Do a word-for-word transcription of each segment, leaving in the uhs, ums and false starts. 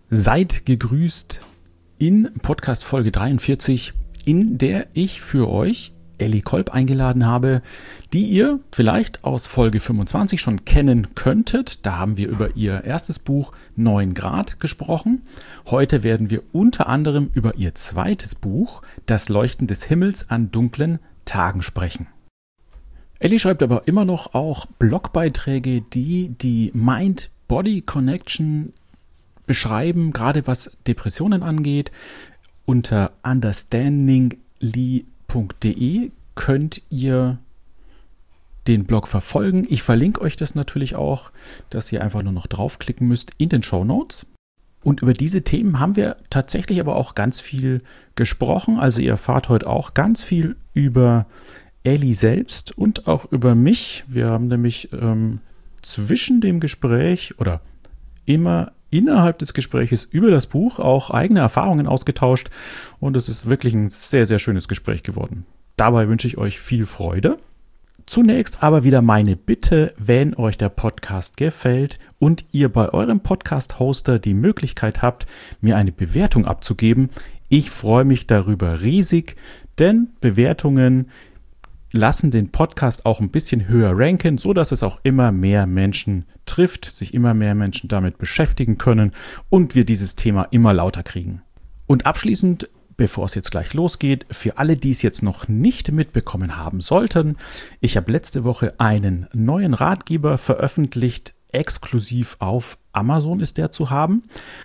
Seid gegrüßt in Podcast Folge dreiundvierzig, in der ich für euch Elli Kolb eingeladen habe, die ihr vielleicht aus Folge fünfundzwanzig schon kennen könntet. Da haben wir über ihr erstes Buch neun Grad gesprochen. Heute werden wir unter anderem über ihr zweites Buch Das Leuchten des Himmels an dunklen Tagen sprechen. Elli schreibt aber immer noch auch Blogbeiträge, die die Mind-Body-Connection beschreiben, gerade was Depressionen angeht. Unter understandingly punkt de könnt ihr den Blog verfolgen. Ich verlinke euch das natürlich auch, dass ihr einfach nur noch draufklicken müsst in den Shownotes. Und über diese Themen haben wir tatsächlich aber auch ganz viel gesprochen. Also ihr erfahrt heute auch ganz viel über Elli selbst und auch über mich. Wir haben nämlich ähm, zwischen dem Gespräch oder immer innerhalb des Gespräches über das Buch auch eigene Erfahrungen ausgetauscht und es ist wirklich ein sehr, sehr schönes Gespräch geworden. Dabei wünsche ich euch viel Freude. Zunächst aber wieder meine Bitte, wenn euch der Podcast gefällt und ihr bei eurem Podcast-Hoster die Möglichkeit habt, mir eine Bewertung abzugeben. Ich freue mich darüber riesig, denn Bewertungen lassen den Podcast auch ein bisschen höher ranken, so dass es auch immer mehr Menschen trifft, sich immer mehr Menschen damit beschäftigen können und wir dieses Thema immer lauter kriegen. Und abschließend, bevor es jetzt gleich losgeht, für alle, die es jetzt noch nicht mitbekommen haben sollten, ich habe letzte Woche einen neuen Ratgeber veröffentlicht, exklusiv auf Amazon ist der zu haben.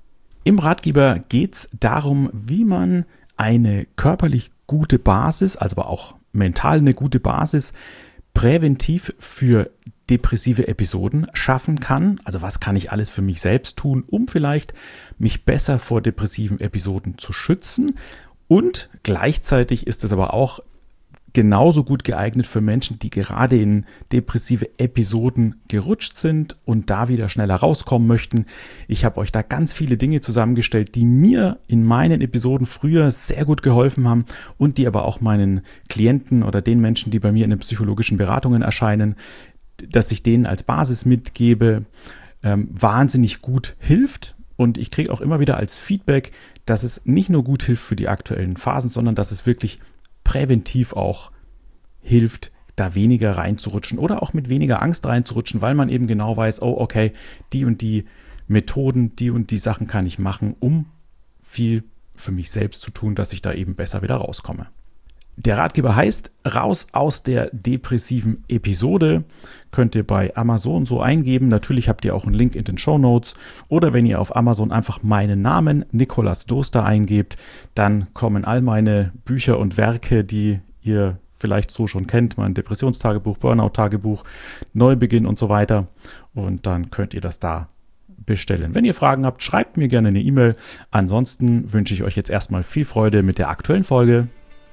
Im Ratgeber geht es darum, wie man eine körperlich gute Basis, also aber auch mental eine gute Basis, präventiv für depressive Episoden schaffen kann. Also was kann ich alles für mich selbst tun, um vielleicht mich besser vor depressiven Episoden zu schützen. Und gleichzeitig ist es aber auch genauso gut geeignet für Menschen, die gerade in depressive Episoden gerutscht sind und da wieder schneller rauskommen möchten. Ich habe euch da ganz viele Dinge zusammengestellt, die mir in meinen Episoden früher sehr gut geholfen haben und die aber auch meinen Klienten oder den Menschen, die bei mir in den psychologischen Beratungen erscheinen, dass ich denen als Basis mitgebe, ähm, wahnsinnig gut hilft. Und ich kriege auch immer wieder als Feedback, dass es nicht nur gut hilft für die aktuellen Phasen, sondern dass es wirklich präventiv auch hilft, da weniger reinzurutschen oder auch mit weniger Angst reinzurutschen, weil man eben genau weiß, oh okay, die und die Methoden, die und die Sachen kann ich machen, um viel für mich selbst zu tun, dass ich da eben besser wieder rauskomme. Der Ratgeber heißt Raus aus der depressiven Episode. Könnt ihr bei Amazon so eingeben. Natürlich habt ihr auch einen Link in den Shownotes. Oder wenn ihr auf Amazon einfach meinen Namen Nikolaus Doster eingebt, dann kommen all meine Bücher und Werke, die ihr vielleicht so schon kennt. Mein Depressionstagebuch, Burnout-Tagebuch, Neubeginn und so weiter. Und dann könnt ihr das da bestellen. Wenn ihr Fragen habt, schreibt mir gerne eine E-Mail. Ansonsten wünsche ich euch jetzt erstmal viel Freude mit der aktuellen Folge.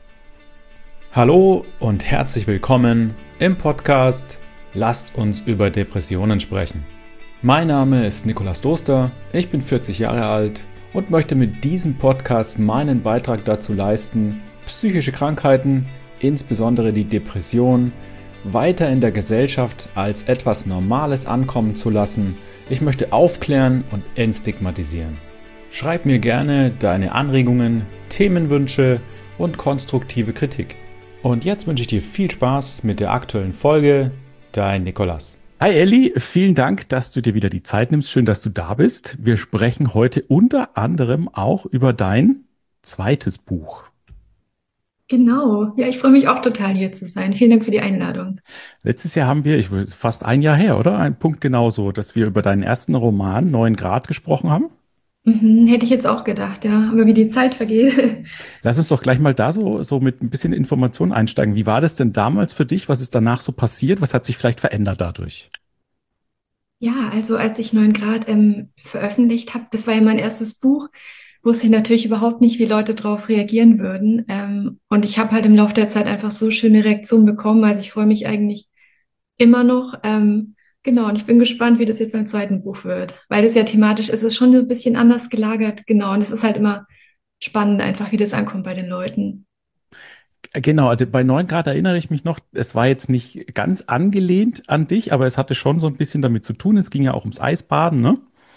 Hallo und herzlich willkommen im Podcast Lasst uns über Depressionen sprechen. Mein Name ist Nikolaus Doster, ich bin vierzig Jahre alt und möchte mit diesem Podcast meinen Beitrag dazu leisten, psychische Krankheiten, insbesondere die Depression, weiter in der Gesellschaft als etwas Normales ankommen zu lassen. Ich möchte aufklären und entstigmatisieren. Schreib mir gerne deine Anregungen, Themenwünsche und konstruktive Kritik. Und jetzt wünsche ich dir viel Spaß mit der aktuellen Folge. Dein Nikolaus. Hi Elli, vielen Dank, dass du dir wieder die Zeit nimmst. Schön, dass du da bist. Wir sprechen heute unter anderem auch über dein zweites Buch. Genau, ja, ich freue mich auch total hier zu sein. Vielen Dank für die Einladung. Letztes Jahr haben wir, ich würde fast ein Jahr her, oder? Ein Punkt genauso, dass wir über deinen ersten Roman neun Grad gesprochen haben. Mhm, hätte ich jetzt auch gedacht, ja, aber wie die Zeit vergeht. Lass uns doch gleich mal da so, so mit ein bisschen Informationen einsteigen. Wie war das denn damals für dich? Was ist danach so passiert? Was hat sich vielleicht verändert dadurch? Ja, also als ich neun Grad ähm, veröffentlicht habe, das war ja mein erstes Buch, wusste ich natürlich überhaupt nicht, wie Leute darauf reagieren würden. Ähm, und ich habe halt im Laufe der Zeit einfach so schöne Reaktionen bekommen. Also ich freue mich eigentlich immer noch. Ähm, genau, und ich bin gespannt, wie das jetzt beim zweiten Buch wird. Weil das ja thematisch ist, es ist schon ein bisschen anders gelagert. Genau, und es ist halt immer spannend einfach, wie das ankommt bei den Leuten. Genau, also bei neun Grad erinnere ich mich noch, es war jetzt nicht ganz angelehnt an dich, aber es hatte schon so ein bisschen damit zu tun. Es ging ja auch ums Eisbaden, ne?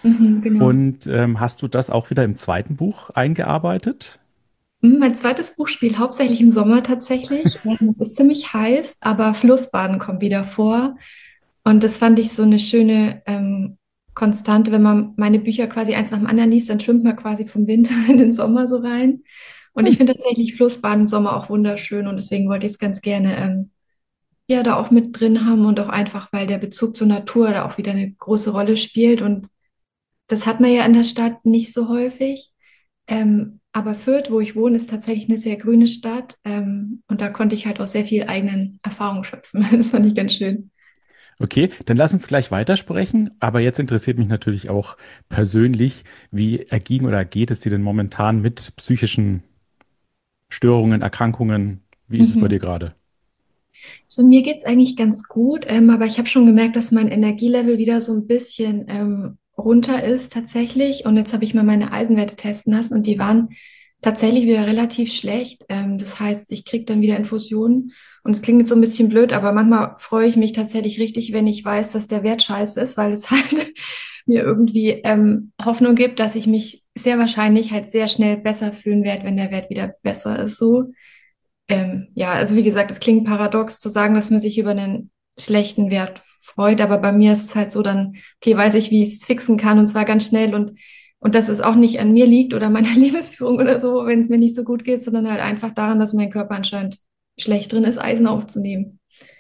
Mhm, genau. Und ähm, hast du das auch wieder im zweiten Buch eingearbeitet? Hm, Mein zweites Buch spielt hauptsächlich im Sommer tatsächlich. Ähm, Es ist ziemlich heiß, aber Flussbaden kommt wieder vor. Und das fand ich so eine schöne ähm, Konstante. Wenn man meine Bücher quasi eins nach dem anderen liest, dann schwimmt man quasi vom Winter in den Sommer so rein. Und ich Hm. finde tatsächlich Flussbaden im Sommer auch wunderschön und deswegen wollte ich es ganz gerne ähm, ja da auch mit drin haben und auch einfach, weil der Bezug zur Natur da auch wieder eine große Rolle spielt. Und das hat man ja in der Stadt nicht so häufig. Ähm, aber Fürth, wo ich wohne, ist tatsächlich eine sehr grüne Stadt. Ähm, und da konnte ich halt auch sehr viel eigenen Erfahrungen schöpfen. Das fand ich ganz schön. Okay, dann lass uns gleich weitersprechen. Aber jetzt interessiert mich natürlich auch persönlich, wie erging oder geht es dir denn momentan mit psychischen Störungen, Erkrankungen? Wie ist es bei Mhm. dir gerade? So, mir geht's eigentlich ganz gut, ähm, aber ich habe schon gemerkt, dass mein Energielevel wieder so ein bisschen ähm, runter ist tatsächlich. Und jetzt habe ich mal meine Eisenwerte testen lassen und die waren tatsächlich wieder relativ schlecht. Ähm, das heißt, ich kriege dann wieder Infusionen. Und es klingt jetzt so ein bisschen blöd, aber manchmal freue ich mich tatsächlich richtig, wenn ich weiß, dass der Wert scheiße ist, weil es halt mir irgendwie ähm, Hoffnung gibt, dass ich mich sehr wahrscheinlich halt sehr schnell besser fühlen werde, wenn der Wert wieder besser ist. So. Ähm, ja, also wie gesagt, es klingt paradox zu sagen, dass man sich über einen schlechten Wert freut, aber bei mir ist es halt so dann, okay, weiß ich, wie ich es fixen kann und zwar ganz schnell und, und dass es auch nicht an mir liegt oder meiner Lebensführung oder so, wenn es mir nicht so gut geht, sondern halt einfach daran, dass mein Körper anscheinend schlecht drin ist, Eisen aufzunehmen.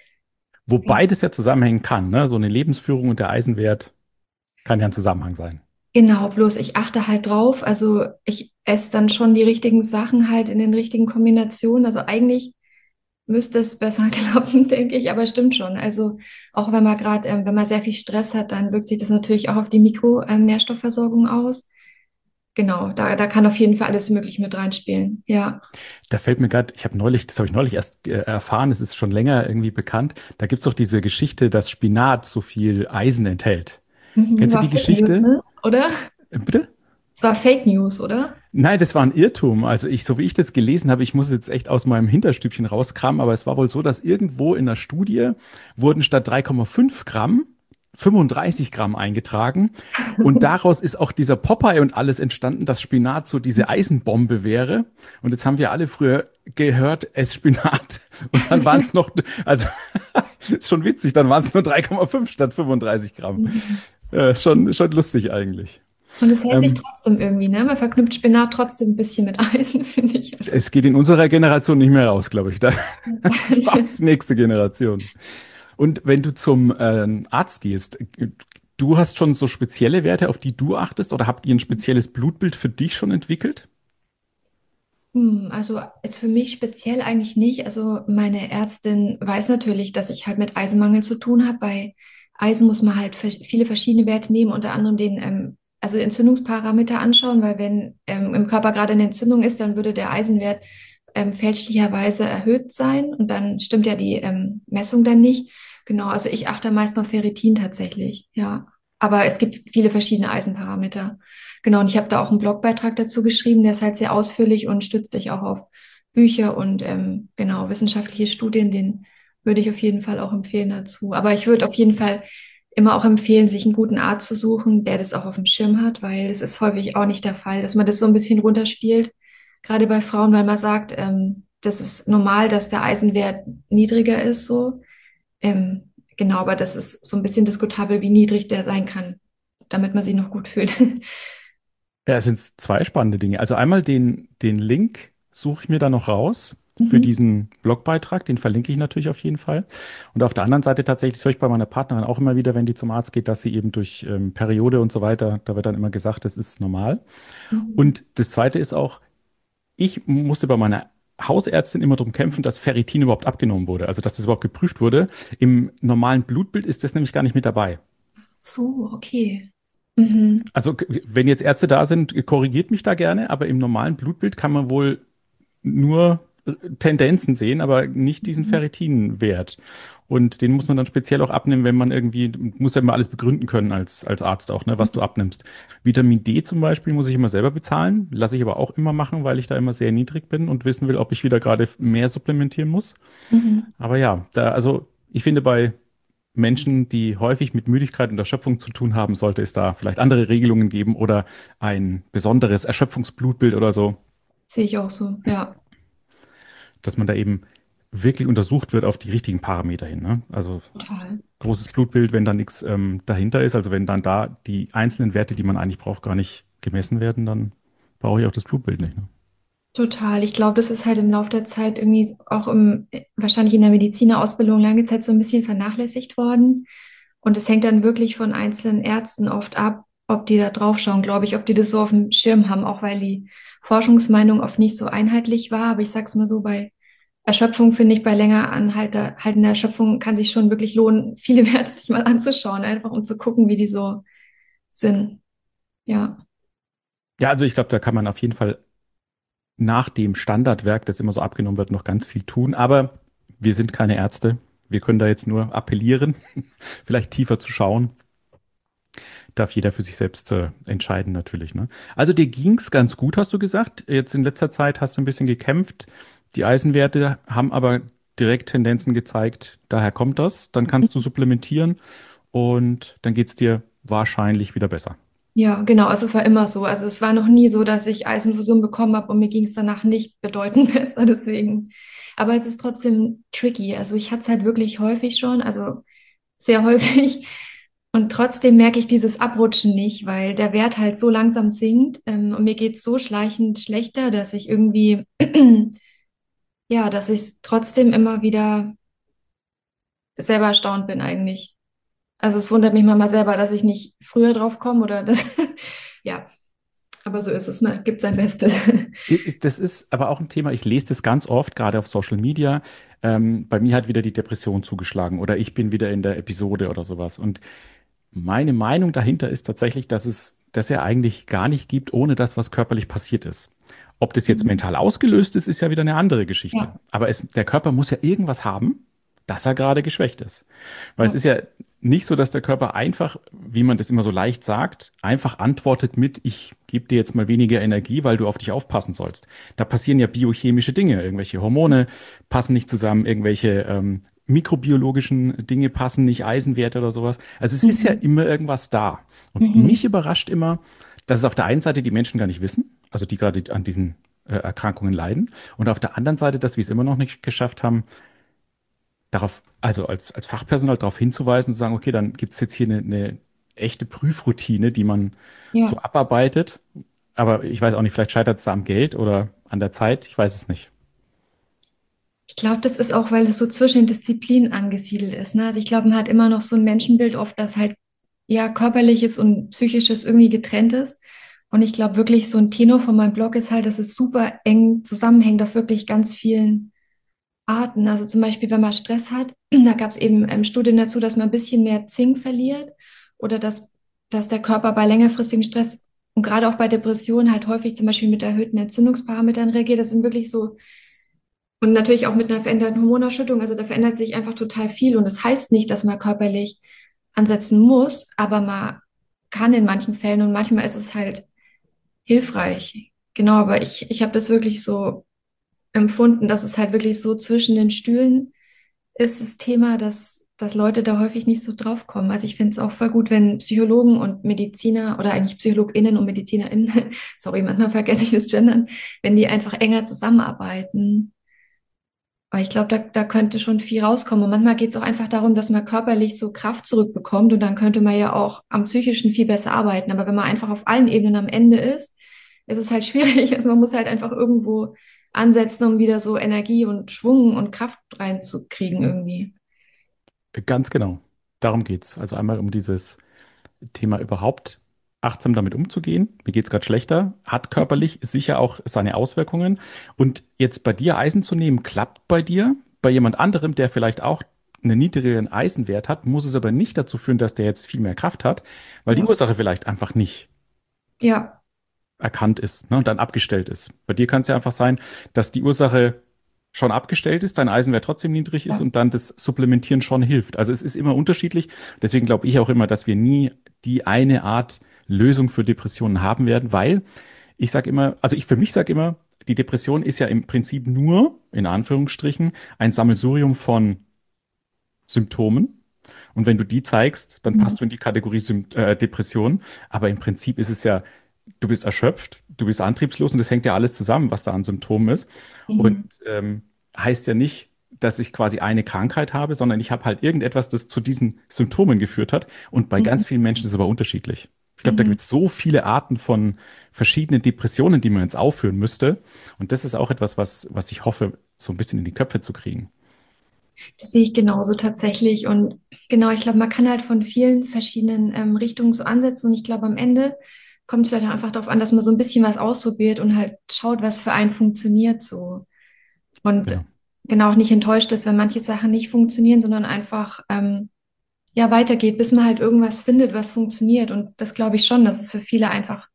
Wobei das ja zusammenhängen kann, ne? So eine Lebensführung und der Eisenwert kann ja ein Zusammenhang sein. Genau, bloß ich achte halt drauf. Also ich esse dann schon die richtigen Sachen halt in den richtigen Kombinationen. Also eigentlich müsste es besser klappen, denke ich, aber stimmt schon. Also auch wenn man gerade, ähm, wenn man sehr viel Stress hat, dann wirkt sich das natürlich auch auf die Mikronährstoffversorgung aus. Genau, da, da kann auf jeden Fall alles möglich mit reinspielen. Ja. Da fällt mir gerade, ich habe neulich, das habe ich neulich erst äh, erfahren, es ist schon länger irgendwie bekannt. Da gibt es doch diese Geschichte, dass Spinat so viel Eisen enthält. Mhm, Kennst du war die Fake News, Geschichte? ne? Oder? Äh, Bitte? Es war Fake News, oder? Nein, das war ein Irrtum. Also ich, so wie ich das gelesen habe, ich muss jetzt echt aus meinem Hinterstübchen rauskramen, aber es war wohl so, dass irgendwo in der Studie wurden statt drei Komma fünf Gramm fünfunddreißig Gramm eingetragen. Und daraus ist auch dieser Popeye und alles entstanden, dass Spinat so diese Eisenbombe wäre. Und jetzt haben wir alle früher gehört, es Spinat. Und dann waren es noch, also ist schon witzig, dann waren es nur drei Komma fünf statt fünfunddreißig Gramm. Äh, schon, schon lustig eigentlich. Und es hält sich Ähm, trotzdem irgendwie, ne? Man verknüpft Spinat trotzdem ein bisschen mit Eisen, finde ich. Also, Es geht in unserer Generation nicht mehr raus, glaube ich. Da ja. braucht's die nächste Generation. Und wenn du zum ähm, Arzt gehst, du hast schon so spezielle Werte, auf die du achtest, oder habt ihr ein spezielles Blutbild für dich schon entwickelt? Hm, Also jetzt für mich speziell eigentlich nicht. Also meine Ärztin weiß natürlich, dass ich halt mit Eisenmangel zu tun habe. Bei Eisen muss man halt vers- viele verschiedene Werte nehmen, unter anderem den ähm, also Entzündungsparameter anschauen, weil wenn ähm, im Körper gerade eine Entzündung ist, dann würde der Eisenwert ähm, fälschlicherweise erhöht sein und dann stimmt ja die ähm, Messung dann nicht. Genau, also ich achte am meisten auf Ferritin tatsächlich, ja. Aber es gibt viele verschiedene Eisenparameter. Genau, und ich habe da auch einen Blogbeitrag dazu geschrieben, der ist halt sehr ausführlich und stützt sich auch auf Bücher und ähm, genau wissenschaftliche Studien. Den würde ich auf jeden Fall auch empfehlen dazu. Aber ich würde auf jeden Fall immer auch empfehlen, sich einen guten Arzt zu suchen, der das auch auf dem Schirm hat, weil es ist häufig auch nicht der Fall, dass man das so ein bisschen runterspielt, gerade bei Frauen, weil man sagt, ähm, das ist normal, dass der Eisenwert niedriger ist, so. Ähm, genau, aber das ist so ein bisschen diskutabel, wie niedrig der sein kann, damit man sich noch gut fühlt. Ja, es sind zwei spannende Dinge. Also einmal den, den Link suche ich mir da noch raus für Mhm. diesen Blogbeitrag. Den verlinke ich natürlich auf jeden Fall. Und auf der anderen Seite tatsächlich, das höre ich bei meiner Partnerin auch immer wieder, wenn die zum Arzt geht, dass sie eben durch ähm, Periode und so weiter, da wird dann immer gesagt, das ist normal. Mhm. Und das Zweite ist auch, ich musste bei meiner Hausärztin immer darum kämpfen, dass Ferritin überhaupt abgenommen wurde, also dass das überhaupt geprüft wurde. Im normalen Blutbild ist das nämlich gar nicht mit dabei. So, okay. Mhm. Also wenn jetzt Ärzte da sind, korrigiert mich da gerne, aber im normalen Blutbild kann man wohl nur äh, Tendenzen sehen, aber nicht diesen Mhm. Ferritinwert. Und den muss man dann speziell auch abnehmen, wenn man irgendwie, muss ja immer alles begründen können als, als Arzt auch, ne, was du abnimmst. Vitamin D zum Beispiel muss ich immer selber bezahlen, lasse ich aber auch immer machen, weil ich da immer sehr niedrig bin und wissen will, ob ich wieder gerade mehr supplementieren muss. Mhm. Aber ja, da, also ich finde bei Menschen, die häufig mit Müdigkeit und Erschöpfung zu tun haben, sollte es da vielleicht andere Regelungen geben oder ein besonderes Erschöpfungsblutbild oder so, Sehe ich auch so, ja, dass man da eben wirklich untersucht wird auf die richtigen Parameter hin. Ne? Also total. großes Blutbild, wenn da nichts ähm, dahinter ist, also wenn dann da die einzelnen Werte, die man eigentlich braucht, gar nicht gemessen werden, dann brauche ich auch das Blutbild nicht. Ne? Total. Ich glaube, das ist halt im Laufe der Zeit irgendwie so- auch im, wahrscheinlich in der Medizinerausbildung lange Zeit so ein bisschen vernachlässigt worden. Und es hängt dann wirklich von einzelnen Ärzten oft ab, ob die da drauf schauen, glaube ich, ob die das so auf dem Schirm haben, auch weil die Forschungsmeinung oft nicht so einheitlich war. Aber ich sag's mal so, bei Erschöpfung finde ich, bei länger anhaltender haltender Erschöpfung kann sich schon wirklich lohnen, viele Werte sich mal anzuschauen, einfach um zu gucken, wie die so sind. Ja, Ja, also ich glaube, da kann man auf jeden Fall nach dem Standardwerk, das immer so abgenommen wird, noch ganz viel tun. Aber wir sind keine Ärzte. Wir können da jetzt nur appellieren, vielleicht tiefer zu schauen. Darf jeder für sich selbst äh, entscheiden, natürlich. Ne? Also dir ging's ganz gut, hast du gesagt. Jetzt in letzter Zeit hast du ein bisschen gekämpft. Die Eisenwerte haben aber direkt Tendenzen gezeigt. Daher kommt das. Dann kannst du supplementieren und dann geht's dir wahrscheinlich wieder besser. ja, genau. Also es war immer so. Also es war noch nie so, dass ich Eisinfusion bekommen habe und mir ging es danach nicht bedeutend besser. Deswegen. Aber es ist trotzdem tricky. Also ich hatte es halt wirklich häufig schon, also sehr häufig. Und trotzdem merke ich dieses Abrutschen nicht, weil der Wert halt so langsam sinkt. Ähm, und mir geht es so schleichend schlechter, dass ich irgendwie, ja, dass ich trotzdem immer wieder selber erstaunt bin eigentlich. Also es wundert mich manchmal selber, dass ich nicht früher drauf komme oder das, ja. Aber so ist es, man gibt sein Bestes. Ist- Das ist aber auch ein Thema, ich lese das ganz oft, gerade auf Social Media. Ähm, bei mir hat wieder die Depression zugeschlagen oder ich bin wieder in der Episode oder sowas. Und meine Meinung dahinter ist tatsächlich, dass es das ja eigentlich gar nicht gibt, ohne das, was körperlich passiert ist. Ob das jetzt Mhm. mental ausgelöst ist, ist ja wieder eine andere Geschichte. Ja, Aber es, der Körper muss ja irgendwas haben, dass er gerade geschwächt ist. Weil es ja. ist ja nicht so, dass der Körper einfach, wie man das immer so leicht sagt, einfach antwortet mit, ich gebe dir jetzt mal weniger Energie, weil du auf dich aufpassen sollst. Da passieren ja biochemische Dinge, irgendwelche Hormone passen nicht zusammen, irgendwelche ähm, mikrobiologischen Dinge passen nicht, Eisenwerte oder sowas. Also es ist ja Mhm. immer irgendwas da. Und mich Mhm. überrascht immer, dass es auf der einen Seite die Menschen gar nicht wissen, also die gerade an diesen äh, Erkrankungen leiden, und auf der anderen Seite, dass wir es immer noch nicht geschafft haben, darauf, also als, als Fachpersonal darauf hinzuweisen und zu sagen, okay, dann gibt es jetzt hier eine, eine echte Prüfroutine, die man so Ja. abarbeitet. Aber ich weiß auch nicht, vielleicht scheitert es da am Geld oder an der Zeit, ich weiß es nicht. Ich glaube, das ist auch, weil es so zwischen den Disziplinen angesiedelt ist. Ne? Also ich glaube, man hat immer noch so ein Menschenbild oft, das halt ja körperliches und psychisches irgendwie getrennt ist. Und ich glaube wirklich, so ein Tenor von meinem Blog ist halt, dass es super eng zusammenhängt auf wirklich ganz vielen Arten. Also zum Beispiel, wenn man Stress hat, da gab es eben ähm, Studien dazu, dass man ein bisschen mehr Zink verliert oder dass, dass der Körper bei längerfristigem Stress und gerade auch bei Depressionen halt häufig zum Beispiel mit erhöhten Entzündungsparametern reagiert. Das sind wirklich so, und natürlich auch mit einer veränderten Hormonausschüttung. Also da verändert sich einfach total viel. Und das heißt nicht, dass man körperlich ansetzen muss, aber man kann in manchen Fällen und manchmal ist es halt hilfreich. Genau, aber ich, ich habe das wirklich so empfunden, dass es halt wirklich so zwischen den Stühlen ist das Thema, dass, dass Leute da häufig nicht so drauf kommen. Also ich finde es auch voll gut, wenn Psychologen und Mediziner oder eigentlich PsychologInnen und MedizinerInnen, sorry, manchmal vergesse ich das Gendern, wenn die einfach enger zusammenarbeiten. Aber ich glaube, da, da könnte schon viel rauskommen. Und manchmal geht es auch einfach darum, dass man körperlich so Kraft zurückbekommt und dann könnte man ja auch am Psychischen viel besser arbeiten. Aber wenn man einfach auf allen Ebenen am Ende ist, ist es halt schwierig. Also man muss halt einfach irgendwo ansetzen, um wieder so Energie und Schwung und Kraft reinzukriegen irgendwie. Ganz genau. Darum geht's. Also einmal um dieses Thema überhaupt achtsam damit umzugehen. Mir geht's gerade schlechter, hat körperlich sicher auch seine Auswirkungen. Und jetzt bei dir Eisen zu nehmen, klappt bei dir. Bei jemand anderem, der vielleicht auch einen niedrigeren Eisenwert hat, muss es aber nicht dazu führen, dass der jetzt viel mehr Kraft hat, weil die Ja, Ursache vielleicht einfach nicht ja, erkannt ist, ne, und dann abgestellt ist. Bei dir kann es ja einfach sein, dass die Ursache schon abgestellt ist, dein Eisenwert trotzdem niedrig ist ja. und dann das Supplementieren schon hilft. Also es ist immer unterschiedlich. Deswegen glaube ich auch immer, dass wir nie die eine Art Lösung für Depressionen haben werden, weil ich sage immer, also ich für mich sage immer, die Depression ist ja im Prinzip nur, in Anführungsstrichen, ein Sammelsurium von Symptomen. Und wenn du die zeigst, dann Mhm. passt du in die Kategorie Sympt äh, Depression. Aber im Prinzip ist es ja, du bist erschöpft, du bist antriebslos und das hängt ja alles zusammen, was da an Symptomen ist. Und Mhm. ähm, heißt ja nicht, dass ich quasi eine Krankheit habe, sondern ich habe halt irgendetwas, das zu diesen Symptomen geführt hat. Und bei Mhm. ganz vielen Menschen ist es aber unterschiedlich. Ich glaube, da Mhm. gibt es so viele Arten von verschiedenen Depressionen, die man jetzt aufführen müsste. Und das ist auch etwas, was, was ich hoffe, so ein bisschen in die Köpfe zu kriegen. Das sehe ich genauso tatsächlich. Und genau, ich glaube, man kann halt von vielen verschiedenen ähm, Richtungen so ansetzen. Und ich glaube, am Ende kommt es vielleicht auch einfach darauf an, dass man so ein bisschen was ausprobiert und halt schaut, was für einen funktioniert so. Und Genau. genau auch nicht enttäuscht ist, wenn manche Sachen nicht funktionieren, sondern einfach ähm, ja weitergeht, bis man halt irgendwas findet, was funktioniert. Und das glaube ich schon, dass es für viele einfach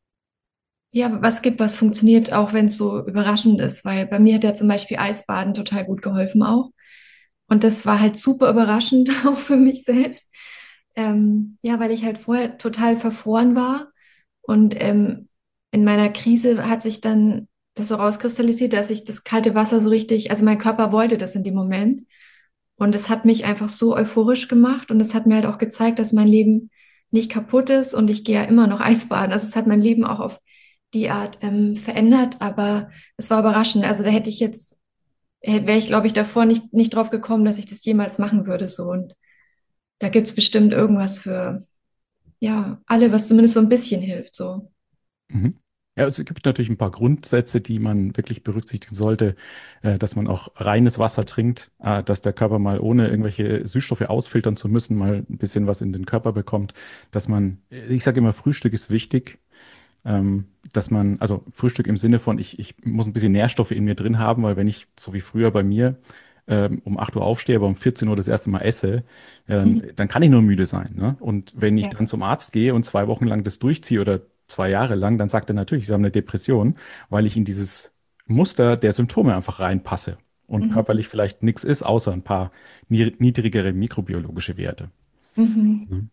ja was gibt, was funktioniert, auch wenn es so überraschend ist. Weil bei mir hat ja zum Beispiel Eisbaden total gut geholfen auch. Und das war halt super überraschend auch für mich selbst. Ähm, ja, weil ich halt vorher total verfroren war. Und ähm, in meiner Krise hat sich dann das so rauskristallisiert, dass ich das kalte Wasser so richtig, also mein Körper wollte das in dem Moment. Und es hat mich einfach so euphorisch gemacht. Und es hat mir halt auch gezeigt, dass mein Leben nicht kaputt ist. Und ich gehe ja immer noch Eisbaden. Also es hat mein Leben auch auf die Art ähm, verändert. Aber es war überraschend. Also da hätte ich jetzt wäre ich, glaube ich, davor nicht, nicht drauf gekommen, dass ich das jemals machen würde. So. Und da gibt es bestimmt irgendwas für, ja, alle, was zumindest so ein bisschen hilft. So. Mhm. Ja, es gibt natürlich ein paar Grundsätze, die man wirklich berücksichtigen sollte, äh, dass man auch reines Wasser trinkt, äh, dass der Körper mal ohne irgendwelche Süßstoffe ausfiltern zu müssen, mal ein bisschen was in den Körper bekommt, dass man, ich sage immer, Frühstück ist wichtig, ähm, dass man, also Frühstück im Sinne von, ich, ich muss ein bisschen Nährstoffe in mir drin haben, weil wenn ich, so wie früher bei mir, ähm, um acht Uhr aufstehe, aber um vierzehn Uhr das erste Mal esse, ja, dann, Mhm. dann kann ich nur müde sein. Ne? Und wenn ich Ja. dann zum Arzt gehe und zwei Wochen lang das durchziehe oder zwei Jahre lang, dann sagt er natürlich, Sie haben eine Depression, weil ich in dieses Muster der Symptome einfach reinpasse und Mhm. körperlich vielleicht nichts ist, außer ein paar ni- niedrigere mikrobiologische Werte. Mhm. Mhm.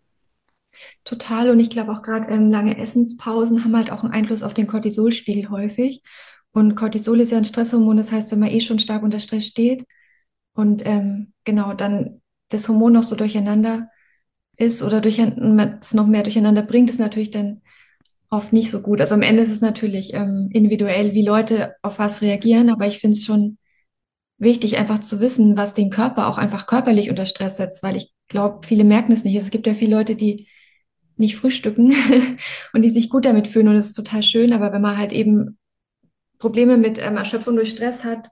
Total. Und ich glaube auch gerade ähm, lange Essenspausen haben halt auch einen Einfluss auf den Cortisolspiegel häufig. Und Cortisol ist ja ein Stresshormon. Das heißt, wenn man eh schon stark unter Stress steht und ähm, genau dann das Hormon noch so durcheinander ist oder durch, es noch mehr durcheinander bringt, ist natürlich dann oft nicht so gut. Also am Ende ist es natürlich ähm, individuell, wie Leute auf was reagieren, aber ich finde es schon wichtig, einfach zu wissen, was den Körper auch einfach körperlich unter Stress setzt, weil ich glaube, viele merken es nicht. Es gibt ja viele Leute, die nicht frühstücken und die sich gut damit fühlen und das ist total schön, aber wenn man halt eben Probleme mit ähm, Erschöpfung durch Stress hat,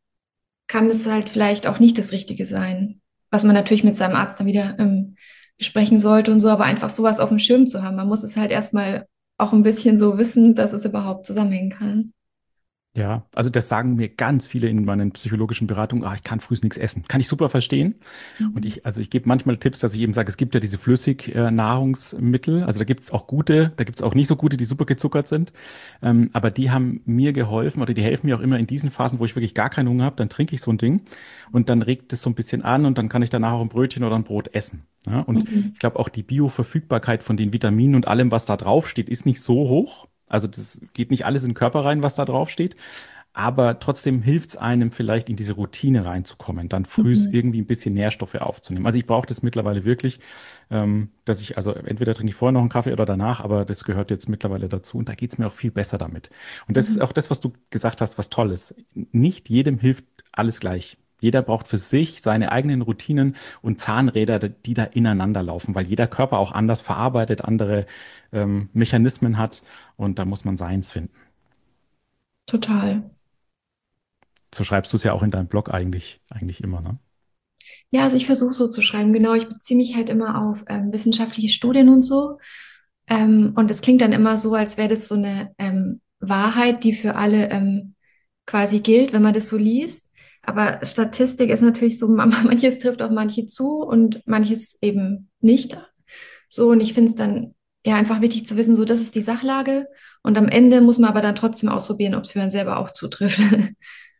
kann es halt vielleicht auch nicht das Richtige sein, was man natürlich mit seinem Arzt dann wieder ähm, besprechen sollte und so, aber einfach sowas auf dem Schirm zu haben. Man muss es halt erstmal auch ein bisschen so wissen, dass es überhaupt zusammenhängen kann. Ja, also das sagen mir ganz viele in meinen psychologischen Beratungen, ah, ich kann frühs nichts essen. Kann ich super verstehen. Und Mhm. ich, also ich gebe manchmal Tipps, dass ich eben sage, es gibt ja diese Flüssignahrungsmittel, also da gibt es auch gute, da gibt es auch nicht so gute, die super gezuckert sind. Ähm, aber die haben mir geholfen oder die helfen mir auch immer in diesen Phasen, wo ich wirklich gar keinen Hunger habe, dann trinke ich so ein Ding und dann regt es so ein bisschen an und dann kann ich danach auch ein Brötchen oder ein Brot essen. Ja, und Mhm. ich glaube auch die Bioverfügbarkeit von den Vitaminen und allem, was da drauf steht, ist nicht so hoch. Also das geht nicht alles in den Körper rein, was da drauf steht. Aber trotzdem hilft es einem vielleicht in diese Routine reinzukommen, dann frühs Mhm. irgendwie ein bisschen Nährstoffe aufzunehmen. Also ich brauche das mittlerweile wirklich, ähm, dass ich, also entweder trinke ich vorher noch einen Kaffee oder danach, aber das gehört jetzt mittlerweile dazu und da geht es mir auch viel besser damit. Und das ist Mhm. auch das, was du gesagt hast, was toll ist. Nicht jedem hilft alles gleich. Jeder braucht für sich seine eigenen Routinen und Zahnräder, die da ineinander laufen, weil jeder Körper auch anders verarbeitet, andere ähm, Mechanismen hat und da muss man seins finden. Total. So schreibst du es ja auch in deinem Blog eigentlich, eigentlich immer, ne? Ja, also ich versuche so zu schreiben. Genau, ich beziehe mich halt immer auf ähm, wissenschaftliche Studien und so. Ähm, und es klingt dann immer so, als wäre das so eine ähm, Wahrheit, die für alle ähm, quasi gilt, wenn man das so liest. Aber Statistik ist natürlich so, man- manches trifft auf manche zu und manches eben nicht. So, und ich finde es dann ja einfach wichtig zu wissen, so, das ist die Sachlage. Und am Ende muss man aber dann trotzdem ausprobieren, ob es für einen selber auch zutrifft.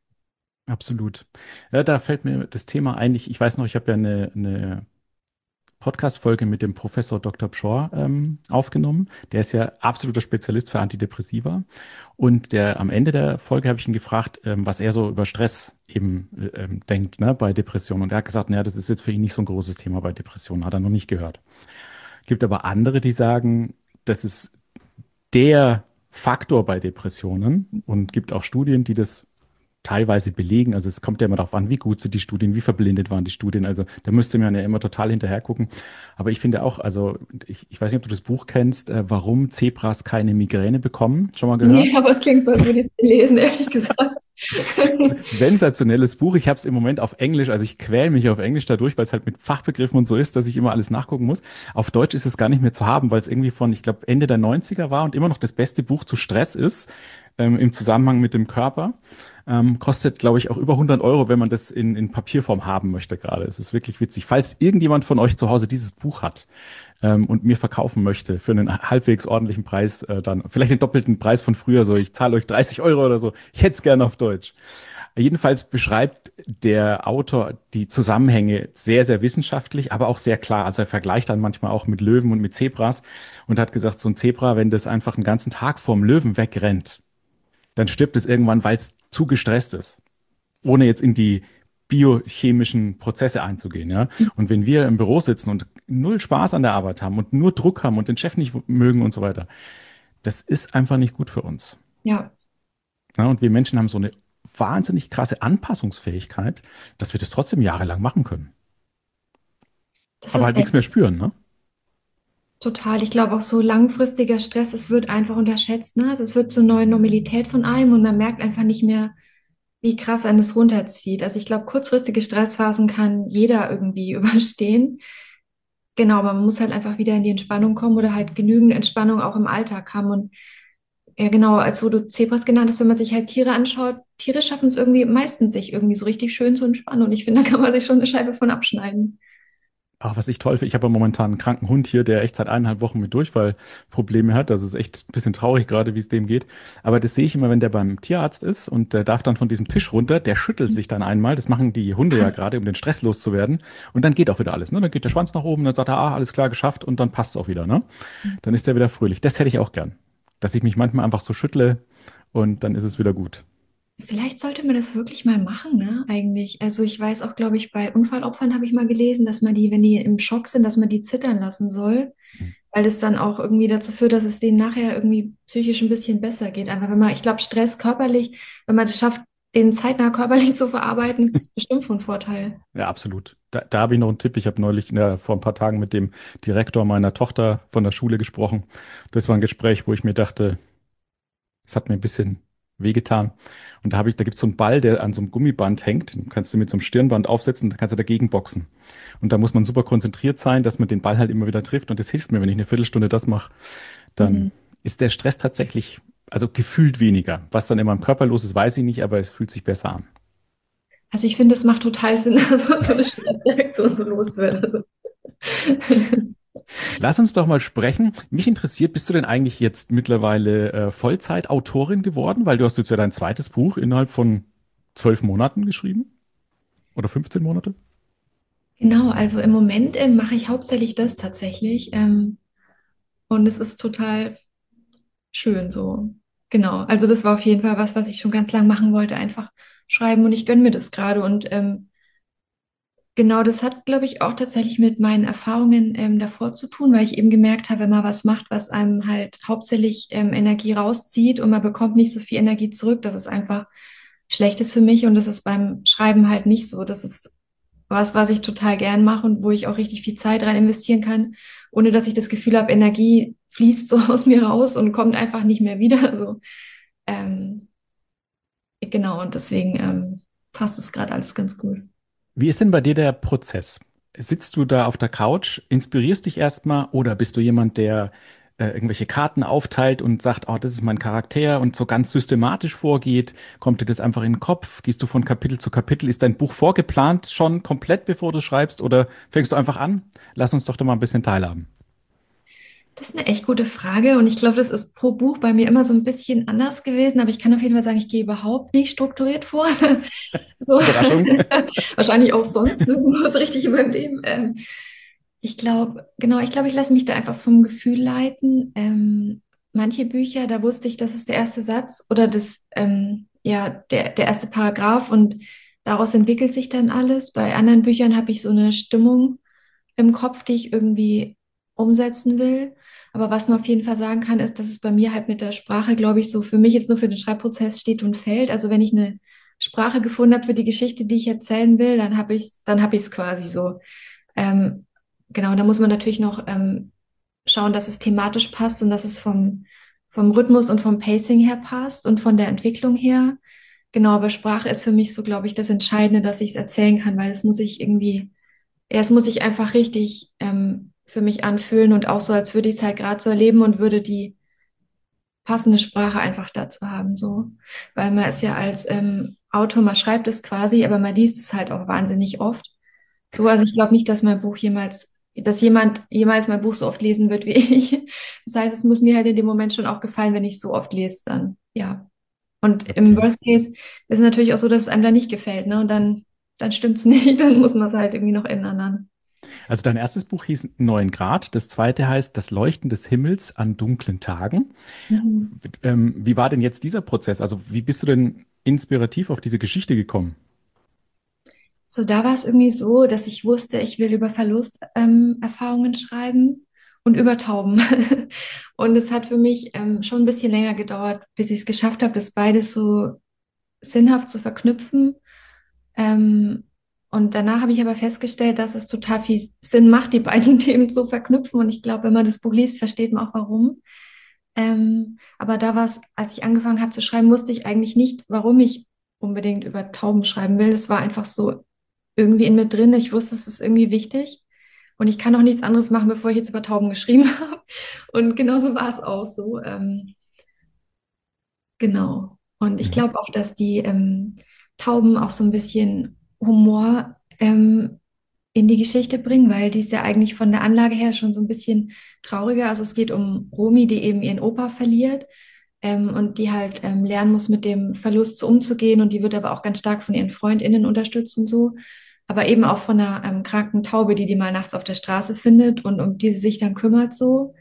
Absolut. Ja, da fällt mir das Thema eigentlich, ich weiß noch, ich habe ja eine, eine Podcast-Folge mit dem Professor Doktor Pschorr ähm, aufgenommen. Der ist ja absoluter Spezialist für Antidepressiva. Und der am Ende der Folge habe ich ihn gefragt, ähm, was er so über Stress eben ähm, denkt, ne, bei Depressionen. Und er hat gesagt, naja, das ist jetzt für ihn nicht so ein großes Thema bei Depressionen, hat er noch nicht gehört. Gibt aber andere, die sagen, das ist der Faktor bei Depressionen und gibt auch Studien, die das teilweise belegen. Also es kommt ja immer darauf an, wie gut sind die Studien, wie verblindet waren die Studien. Also da müsste man ja immer total hinterher gucken. Aber ich finde auch, also ich, ich weiß nicht, ob du das Buch kennst, äh, Warum Zebras keine Migräne bekommen. Schon mal Nee, gehört? aber es klingt so, als würde ich es lesen, ehrlich gesagt. Sensationelles Buch. Ich habe es im Moment auf Englisch, also ich quäle mich auf Englisch dadurch, weil es halt mit Fachbegriffen und so ist, dass ich immer alles nachgucken muss. Auf Deutsch ist es gar nicht mehr zu haben, weil es irgendwie von, ich glaube, Ende der Neunziger war und immer noch das beste Buch zu Stress ist, ähm, im Zusammenhang mit dem Körper. Ähm, kostet, glaube ich, auch über hundert Euro, wenn man das in, in Papierform haben möchte gerade. Es ist wirklich witzig. Falls irgendjemand von euch zu Hause dieses Buch hat, ähm, und mir verkaufen möchte für einen halbwegs ordentlichen Preis, äh, dann vielleicht den doppelten Preis von früher, so ich zahle euch dreißig Euro oder so, ich hätte es gerne auf Deutsch. Jedenfalls beschreibt der Autor die Zusammenhänge sehr, sehr wissenschaftlich, aber auch sehr klar. Also er vergleicht dann manchmal auch mit Löwen und mit Zebras und hat gesagt, so ein Zebra, wenn das einfach einen ganzen Tag vorm Löwen wegrennt, dann stirbt es irgendwann, weil es zu gestresst ist, ohne jetzt in die biochemischen Prozesse einzugehen, ja. Und wenn wir im Büro sitzen und null Spaß an der Arbeit haben und nur Druck haben und den Chef nicht mögen und so weiter, das ist einfach nicht gut für uns. Ja, Ja, und wir Menschen haben so eine wahnsinnig krasse Anpassungsfähigkeit, dass wir das trotzdem jahrelang machen können. das Aber ist halt nichts echt mehr spüren, ne? total. Ich glaube auch so langfristiger Stress, es wird einfach unterschätzt, ne? Also es wird zur neuen Normalität von einem und man merkt einfach nicht mehr, wie krass einen das runterzieht. Also ich glaube, kurzfristige Stressphasen kann jeder irgendwie überstehen. Genau, aber man muss halt einfach wieder in die Entspannung kommen oder halt genügend Entspannung auch im Alltag haben. Und ja, genau, als wo du Zebras genannt hast, wenn man sich halt Tiere anschaut, Tiere schaffen es irgendwie meistens, sich irgendwie so richtig schön zu entspannen. Und ich finde, da kann man sich schon eine Scheibe von abschneiden. Auch was ich toll finde, ich habe ja momentan einen kranken Hund hier, der echt seit eineinhalb Wochen mit Durchfallprobleme hat. Das ist echt ein bisschen traurig gerade, wie es dem geht. Aber das sehe ich immer, wenn der beim Tierarzt ist und der darf dann von diesem Tisch runter, der schüttelt sich dann einmal. Das machen die Hunde ja gerade, um den Stress loszuwerden. Und dann geht auch wieder alles. Ne? Dann geht der Schwanz nach oben, dann sagt er, ah, alles klar, geschafft und dann passt es auch wieder. Ne? Dann ist er wieder fröhlich. Das hätte ich auch gern. Dass ich mich manchmal einfach so schüttle und dann ist es wieder gut. Vielleicht sollte man das wirklich mal machen, ne? Eigentlich. Also ich weiß auch, glaube ich, bei Unfallopfern habe ich mal gelesen, dass man die, wenn die im Schock sind, dass man die zittern lassen soll, weil es dann auch irgendwie dazu führt, dass es denen nachher irgendwie psychisch ein bisschen besser geht. Einfach wenn man, ich glaube, Stress körperlich, wenn man es schafft, den zeitnah körperlich zu verarbeiten, ist es bestimmt von Vorteil. Ja, absolut. Da, da habe ich noch einen Tipp. Ich habe neulich ja, vor ein paar Tagen mit dem Direktor meiner Tochter von der Schule gesprochen. Das war ein Gespräch, wo ich mir dachte, es hat mir ein bisschen wehgetan. Und da habe ich, da gibt es so einen Ball, der an so einem Gummiband hängt. Den kannst du mit so einem Stirnband aufsetzen, dann kannst du dagegen boxen. Und da muss man super konzentriert sein, dass man den Ball halt immer wieder trifft. Und das hilft mir, wenn ich eine Viertelstunde das mache, dann Mhm. ist der Stress tatsächlich, also gefühlt weniger. Was dann in meinem Körper los ist, weiß ich nicht, aber es fühlt sich besser an. Also ich finde, es macht total Sinn, dass so eine Stressreaktion so los wird. Also. Lass uns doch mal sprechen. Mich interessiert, bist du denn eigentlich jetzt mittlerweile äh, Vollzeitautorin geworden? Weil du hast jetzt ja dein zweites Buch innerhalb von zwölf Monaten geschrieben? Oder fünfzehn Monate? Genau, also im Moment ähm, mache ich hauptsächlich das tatsächlich. Ähm, und es ist total schön so. Genau. Also das war auf jeden Fall was, was ich schon ganz lang machen wollte. Einfach schreiben und ich gönne mir das gerade. Und ähm, genau, das hat, glaube ich, auch tatsächlich mit meinen Erfahrungen ähm, davor zu tun, weil ich eben gemerkt habe, wenn man was macht, was einem halt hauptsächlich ähm, Energie rauszieht und man bekommt nicht so viel Energie zurück, dass es einfach schlecht ist für mich. Und das ist beim Schreiben halt nicht so. Das ist was, was ich total gern mache und wo ich auch richtig viel Zeit rein investieren kann, ohne dass ich das Gefühl habe, Energie fließt so aus mir raus und kommt einfach nicht mehr wieder. So, ähm, genau, und deswegen ähm, passt es gerade alles ganz gut. Wie ist denn bei dir der Prozess? Sitzt du da auf der Couch, inspirierst dich erstmal oder bist du jemand, der äh, irgendwelche Karten aufteilt und sagt, oh, das ist mein Charakter und so ganz systematisch vorgeht? Kommt dir das einfach in den Kopf? Gehst du von Kapitel zu Kapitel? Ist dein Buch vorgeplant schon komplett, bevor du schreibst oder fängst du einfach an? Lass uns doch da mal ein bisschen teilhaben. Das ist eine echt gute Frage und ich glaube, das ist pro Buch bei mir immer so ein bisschen anders gewesen, aber ich kann auf jeden Fall sagen, ich gehe überhaupt nicht strukturiert vor. So. Überraschung. Wahrscheinlich auch sonst nirgendwo so richtig in meinem Leben. Ähm, Ich glaube, genau, ich glaube, ich lasse mich da einfach vom Gefühl leiten. Ähm, manche Bücher, da wusste ich, das ist der erste Satz oder das, ähm, ja, der, der erste Paragraph und daraus entwickelt sich dann alles. Bei anderen Büchern habe ich so eine Stimmung im Kopf, die ich irgendwie umsetzen will. Aber was man auf jeden Fall sagen kann, ist, dass es bei mir halt mit der Sprache, glaube ich, so für mich jetzt nur für den Schreibprozess steht und fällt. Also wenn ich eine Sprache gefunden habe für die Geschichte, die ich erzählen will, dann habe ich dann habe ich es quasi so. Ähm, genau, da muss man natürlich noch ähm, schauen, dass es thematisch passt und dass es vom, vom Rhythmus und vom Pacing her passt und von der Entwicklung her. Genau, aber Sprache ist für mich so, glaube ich, das Entscheidende, dass ich es erzählen kann, weil es muss ich irgendwie, ja, es muss sich einfach richtig ähm, für mich anfühlen und auch so, als würde ich es halt gerade so erleben und würde die passende Sprache einfach dazu haben, so. Weil man ist ja als ähm, Autor, man schreibt es quasi, aber man liest es halt auch wahnsinnig oft. So, also ich glaube nicht, dass mein Buch jemals, dass jemand jemals mein Buch so oft lesen wird wie ich. Das heißt, es muss mir halt in dem Moment schon auch gefallen, wenn ich es so oft lese, dann, ja. Und im Okay. Worst Case ist es natürlich auch so, dass es einem da nicht gefällt, ne? Und dann, dann stimmt es nicht, dann muss man es halt irgendwie noch ändern dann. Also dein erstes Buch hieß Neun Grad, das zweite heißt Das Leuchten des Himmels an dunklen Tagen. Mhm. Ähm, wie war denn jetzt dieser Prozess? Also wie bist du denn inspirativ auf diese Geschichte gekommen? So, da war es irgendwie so, dass ich wusste, ich will über Verlusterfahrungen ähm, Erfahrungen schreiben und über Tauben. Und es hat für mich ähm, schon ein bisschen länger gedauert, bis ich es geschafft habe, das beides so sinnhaft zu verknüpfen. Ähm, und danach habe ich aber festgestellt, dass es total viel Sinn macht, die beiden Themen zu verknüpfen. Und ich glaube, wenn man das Buch liest, versteht man auch warum. Ähm, aber da war es, als ich angefangen habe zu schreiben, wusste ich eigentlich nicht, warum ich unbedingt über Tauben schreiben will. Das war einfach so irgendwie in mir drin. Ich wusste, es ist irgendwie wichtig. Und ich kann auch nichts anderes machen, bevor ich jetzt über Tauben geschrieben habe. Und genauso war es auch so. Ähm, genau. Und ich Mhm. glaube auch, dass die ähm, Tauben auch so ein bisschen Humor ähm, in die Geschichte bringen, weil die ist ja eigentlich von der Anlage her schon so ein bisschen trauriger. Also es geht um Romy, die eben ihren Opa verliert ähm, und die halt ähm, lernen muss, mit dem Verlust so umzugehen. Und die wird aber auch ganz stark von ihren FreundInnen unterstützt und so. Aber eben auch von einer ähm, kranken Taube, die die mal nachts auf der Straße findet und um die sie sich dann kümmert so.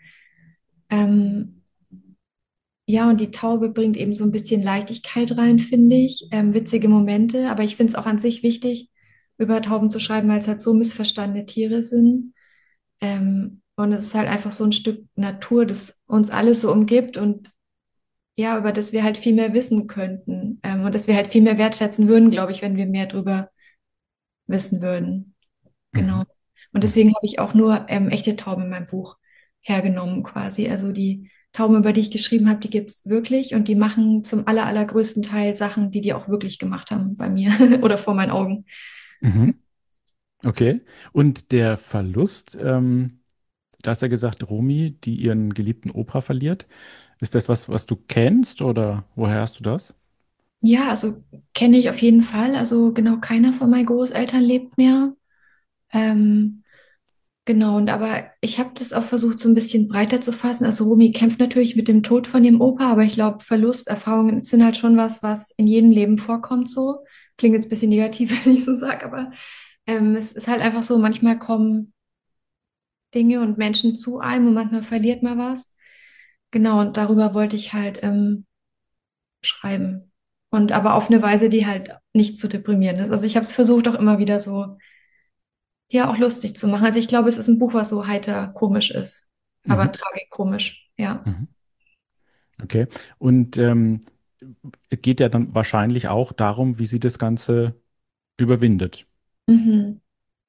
Ähm, ja, und die Taube bringt eben so ein bisschen Leichtigkeit rein, finde ich. Ähm, witzige Momente. Aber ich finde es auch an sich wichtig, über Tauben zu schreiben, weil es halt so missverstandene Tiere sind. Ähm, und es ist halt einfach so ein Stück Natur, das uns alles so umgibt und ja, über das wir halt viel mehr wissen könnten. Ähm, und das wir halt viel mehr wertschätzen würden, glaube ich, wenn wir mehr drüber wissen würden. Genau. Mhm. Und Mhm. deswegen habe ich auch nur ähm, echte Tauben in meinem Buch hergenommen, quasi. Also die Tauben, über die ich geschrieben habe, die gibt es wirklich und die machen zum aller, allergrößten Teil Sachen, die die auch wirklich gemacht haben bei mir oder vor meinen Augen. Mhm. Okay. Und der Verlust, ähm, da hast du ja gesagt, Romy, die ihren geliebten Opa verliert. Ist das was, was du kennst oder woher hast du das? Ja, also kenne ich auf jeden Fall. Also genau keiner von meinen Großeltern lebt mehr. Ähm, Genau, und aber ich habe das auch versucht, so ein bisschen breiter zu fassen. Also Romy kämpft natürlich mit dem Tod von ihrem Opa, aber ich glaube, Verlusterfahrungen sind halt schon was, was in jedem Leben vorkommt so. Klingt jetzt ein bisschen negativ, wenn ich so sage, aber ähm, es ist halt einfach so, manchmal kommen Dinge und Menschen zu einem und manchmal verliert man was. Genau, und darüber wollte ich halt ähm, schreiben. Und aber auf eine Weise, die halt nicht zu deprimieren ist. Also ich habe es versucht, auch immer wieder so ja, auch lustig zu machen. Also ich glaube, es ist ein Buch, was so heiter komisch ist, aber Mhm. tragikomisch, ja. Mhm. Okay. Und ähm, geht ja dann wahrscheinlich auch darum, wie sie das Ganze überwindet. Mhm.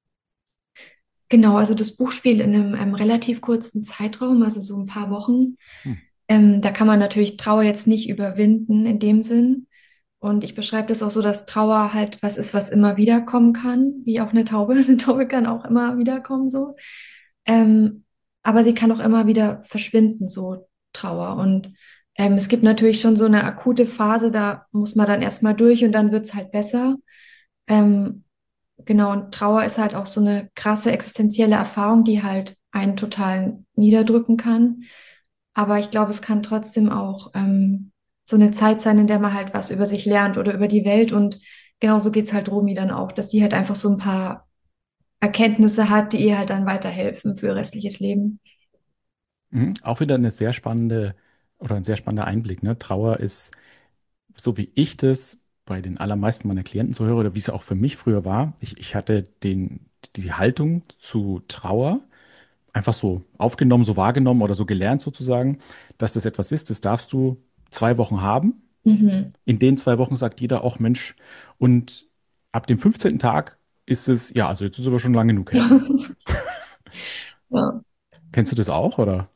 Genau, also das Buch spielt in einem, einem relativ kurzen Zeitraum, also so ein paar Wochen. Hm. Ähm, da kann man natürlich Trauer jetzt nicht überwinden in dem Sinn. Und ich beschreibe das auch so, dass Trauer halt was ist, was immer wiederkommen kann, wie auch eine Taube. Eine Taube kann auch immer wiederkommen, so. Ähm, aber sie kann auch immer wieder verschwinden, so Trauer. Und ähm, es gibt natürlich schon so eine akute Phase, da muss man dann erstmal durch und dann wird es halt besser. Ähm, genau, und Trauer ist halt auch so eine krasse existenzielle Erfahrung, die halt einen total niederdrücken kann. Aber ich glaube, es kann trotzdem auch ähm, so eine Zeit sein, in der man halt was über sich lernt oder über die Welt. Und genauso geht es halt Romy dann auch, dass sie halt einfach so ein paar Erkenntnisse hat, die ihr halt dann weiterhelfen für ihr restliches Leben. Mhm. Auch wieder eine sehr spannende oder ein sehr spannender Einblick. Ne? Trauer ist, so wie ich das bei den allermeisten meiner Klienten so höre, oder wie es auch für mich früher war, ich, ich hatte den, die Haltung zu Trauer einfach so aufgenommen, so wahrgenommen oder so gelernt sozusagen, dass das etwas ist, das darfst du zwei Wochen haben. Mhm. In den zwei Wochen sagt jeder auch Mensch, und ab dem fünfzehnten Tag ist es, ja, also jetzt ist aber schon lang genug her. Ja. Kennst du das auch, oder?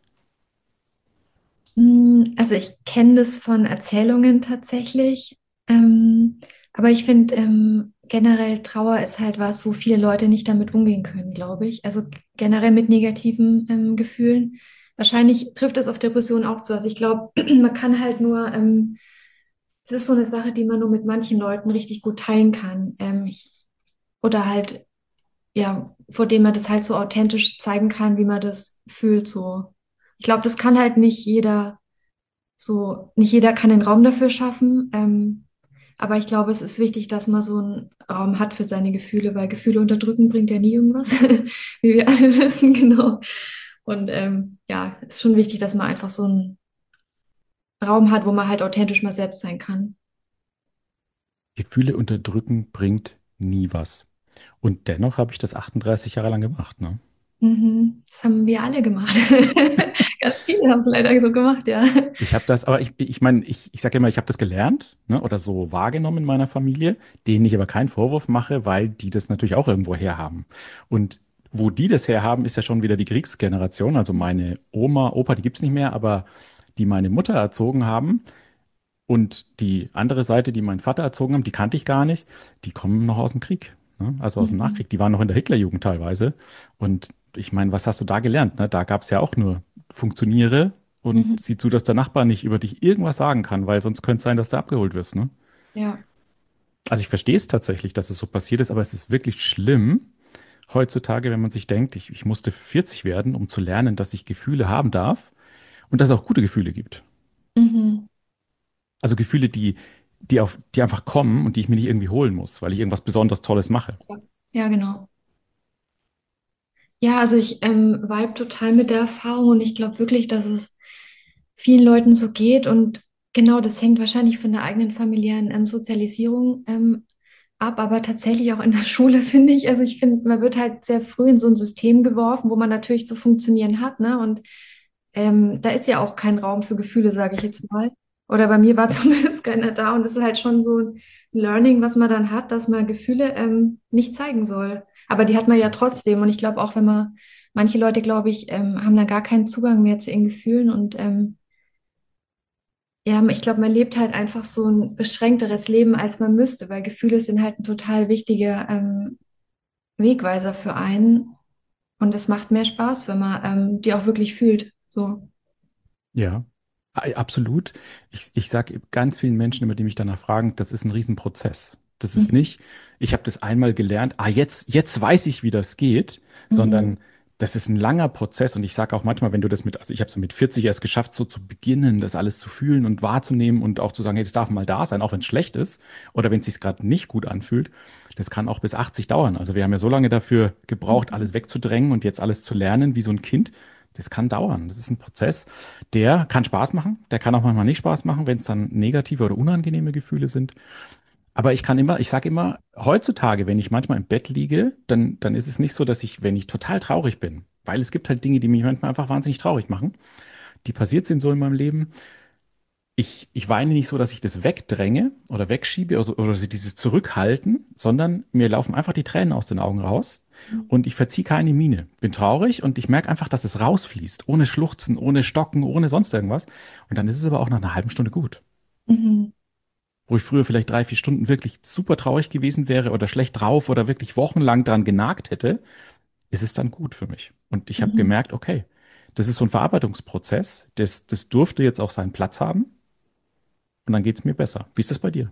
Mm, Also ich kenne das von Erzählungen tatsächlich, ähm, aber ich finde ähm, generell Trauer ist halt was, wo viele Leute nicht damit umgehen können, glaube ich. Also g- generell mit negativen ähm, Gefühlen. Wahrscheinlich trifft es auf Depressionen auch zu. Also ich glaube, man kann halt nur, ähm, es ist so eine Sache, die man nur mit manchen Leuten richtig gut teilen kann. Ähm, ich, oder halt, ja, vor denen man das halt so authentisch zeigen kann, wie man das fühlt, so. Ich glaube, das kann halt nicht jeder so, nicht jeder kann den Raum dafür schaffen, ähm, aber ich glaube, es ist wichtig, dass man so einen Raum hat für seine Gefühle, weil Gefühle unterdrücken bringt ja nie irgendwas, wie wir alle wissen, genau. Und ähm, ja, es ist schon wichtig, dass man einfach so einen Raum hat, wo man halt authentisch mal selbst sein kann. Gefühle unterdrücken bringt nie was. Und dennoch habe ich das achtunddreißig Jahre lang gemacht, ne? Mhm. Das haben wir alle gemacht. Ganz viele haben es leider so gemacht, ja. Ich habe das, aber ich, ich meine, ich, ich sage immer, ich habe das gelernt, ne, oder so wahrgenommen in meiner Familie, denen ich aber keinen Vorwurf mache, weil die das natürlich auch irgendwo herhaben. Und wo die das herhaben, ist ja schon wieder die Kriegsgeneration. Also meine Oma, Opa, die gibt's nicht mehr, aber die meine Mutter erzogen haben und die andere Seite, die meinen Vater erzogen haben, die kannte ich gar nicht, die kommen noch aus dem Krieg, ne? Also aus dem Mhm. Nachkrieg. Die waren noch in der Hitlerjugend teilweise. Und ich meine, was hast du da gelernt? Ne? Da gab es ja auch nur funktioniere und Mhm. sieh zu, dass der Nachbar nicht über dich irgendwas sagen kann, weil sonst könnte es sein, dass du abgeholt wirst. Ne? Ja. Also ich verstehe es tatsächlich, dass es so passiert ist, aber es ist wirklich schlimm heutzutage, wenn man sich denkt, ich, ich musste vierzig werden, um zu lernen, dass ich Gefühle haben darf und dass es auch gute Gefühle gibt. Mhm. Also Gefühle, die, die, auf, die einfach kommen und die ich mir nicht irgendwie holen muss, weil ich irgendwas besonders Tolles mache. Ja, ja, genau. Ja, also ich ähm, vibe total mit der Erfahrung und ich glaube wirklich, dass es vielen Leuten so geht und genau das hängt wahrscheinlich von der eigenen familiären ähm, Sozialisierung ähm, ab, aber tatsächlich auch in der Schule finde ich, also ich finde, man wird halt sehr früh in so ein System geworfen, wo man natürlich zu funktionieren hat, ne? Und ähm, da ist ja auch kein Raum für Gefühle, sage ich jetzt mal. Oder bei mir war zumindest keiner da und das ist halt schon so ein Learning, was man dann hat, dass man Gefühle ähm, nicht zeigen soll. Aber die hat man ja trotzdem. Und ich glaube auch, wenn man, manche Leute, glaube ich, ähm, haben da gar keinen Zugang mehr zu ihren Gefühlen. Und ähm, ja, ich glaube, man lebt halt einfach so ein beschränkteres Leben, als man müsste, weil Gefühle sind halt ein total wichtiger ähm, Wegweiser für einen. Und es macht mehr Spaß, wenn man ähm, die auch wirklich fühlt. So. Ja, a- absolut. Ich, ich sage ganz vielen Menschen, immer die mich danach fragen, das ist ein Riesenprozess. Das ist Mhm. nicht, ich habe das einmal gelernt, ah, jetzt, jetzt weiß ich, wie das geht, Mhm. sondern das ist ein langer Prozess. Und ich sage auch manchmal, wenn du das mit, also ich habe es mit vierzig erst geschafft, so zu beginnen, das alles zu fühlen und wahrzunehmen und auch zu sagen, hey, das darf mal da sein, auch wenn es schlecht ist oder wenn es sich gerade nicht gut anfühlt. Das kann auch bis achtzig dauern. Also wir haben ja so lange dafür gebraucht, Mhm. alles wegzudrängen und jetzt alles zu lernen, wie so ein Kind. Das kann dauern. Das ist ein Prozess. Der kann Spaß machen, der kann auch manchmal nicht Spaß machen, wenn es dann negative oder unangenehme Gefühle sind. Aber ich kann immer, ich sage immer, heutzutage, wenn ich manchmal im Bett liege, dann, dann ist es nicht so, dass ich, wenn ich total traurig bin, weil es gibt halt Dinge, die mich manchmal einfach wahnsinnig traurig machen, die passiert sind so in meinem Leben. Ich, ich weine nicht so, dass ich das wegdränge oder wegschiebe oder, so- oder so dieses Zurückhalten, sondern mir laufen einfach die Tränen aus den Augen raus und ich verziehe keine Miene. Bin traurig und ich merke einfach, dass es rausfließt, ohne Schluchzen, ohne Stocken, ohne sonst irgendwas. Und dann ist es aber auch nach einer halben Stunde gut. Mhm. Wo ich früher vielleicht drei, vier Stunden wirklich super traurig gewesen wäre oder schlecht drauf oder wirklich wochenlang dran genagt hätte, ist es dann gut für mich. Und ich habe Mhm. gemerkt, okay, das ist so ein Verarbeitungsprozess, das, das durfte jetzt auch seinen Platz haben und dann geht es mir besser. Wie ist das bei dir?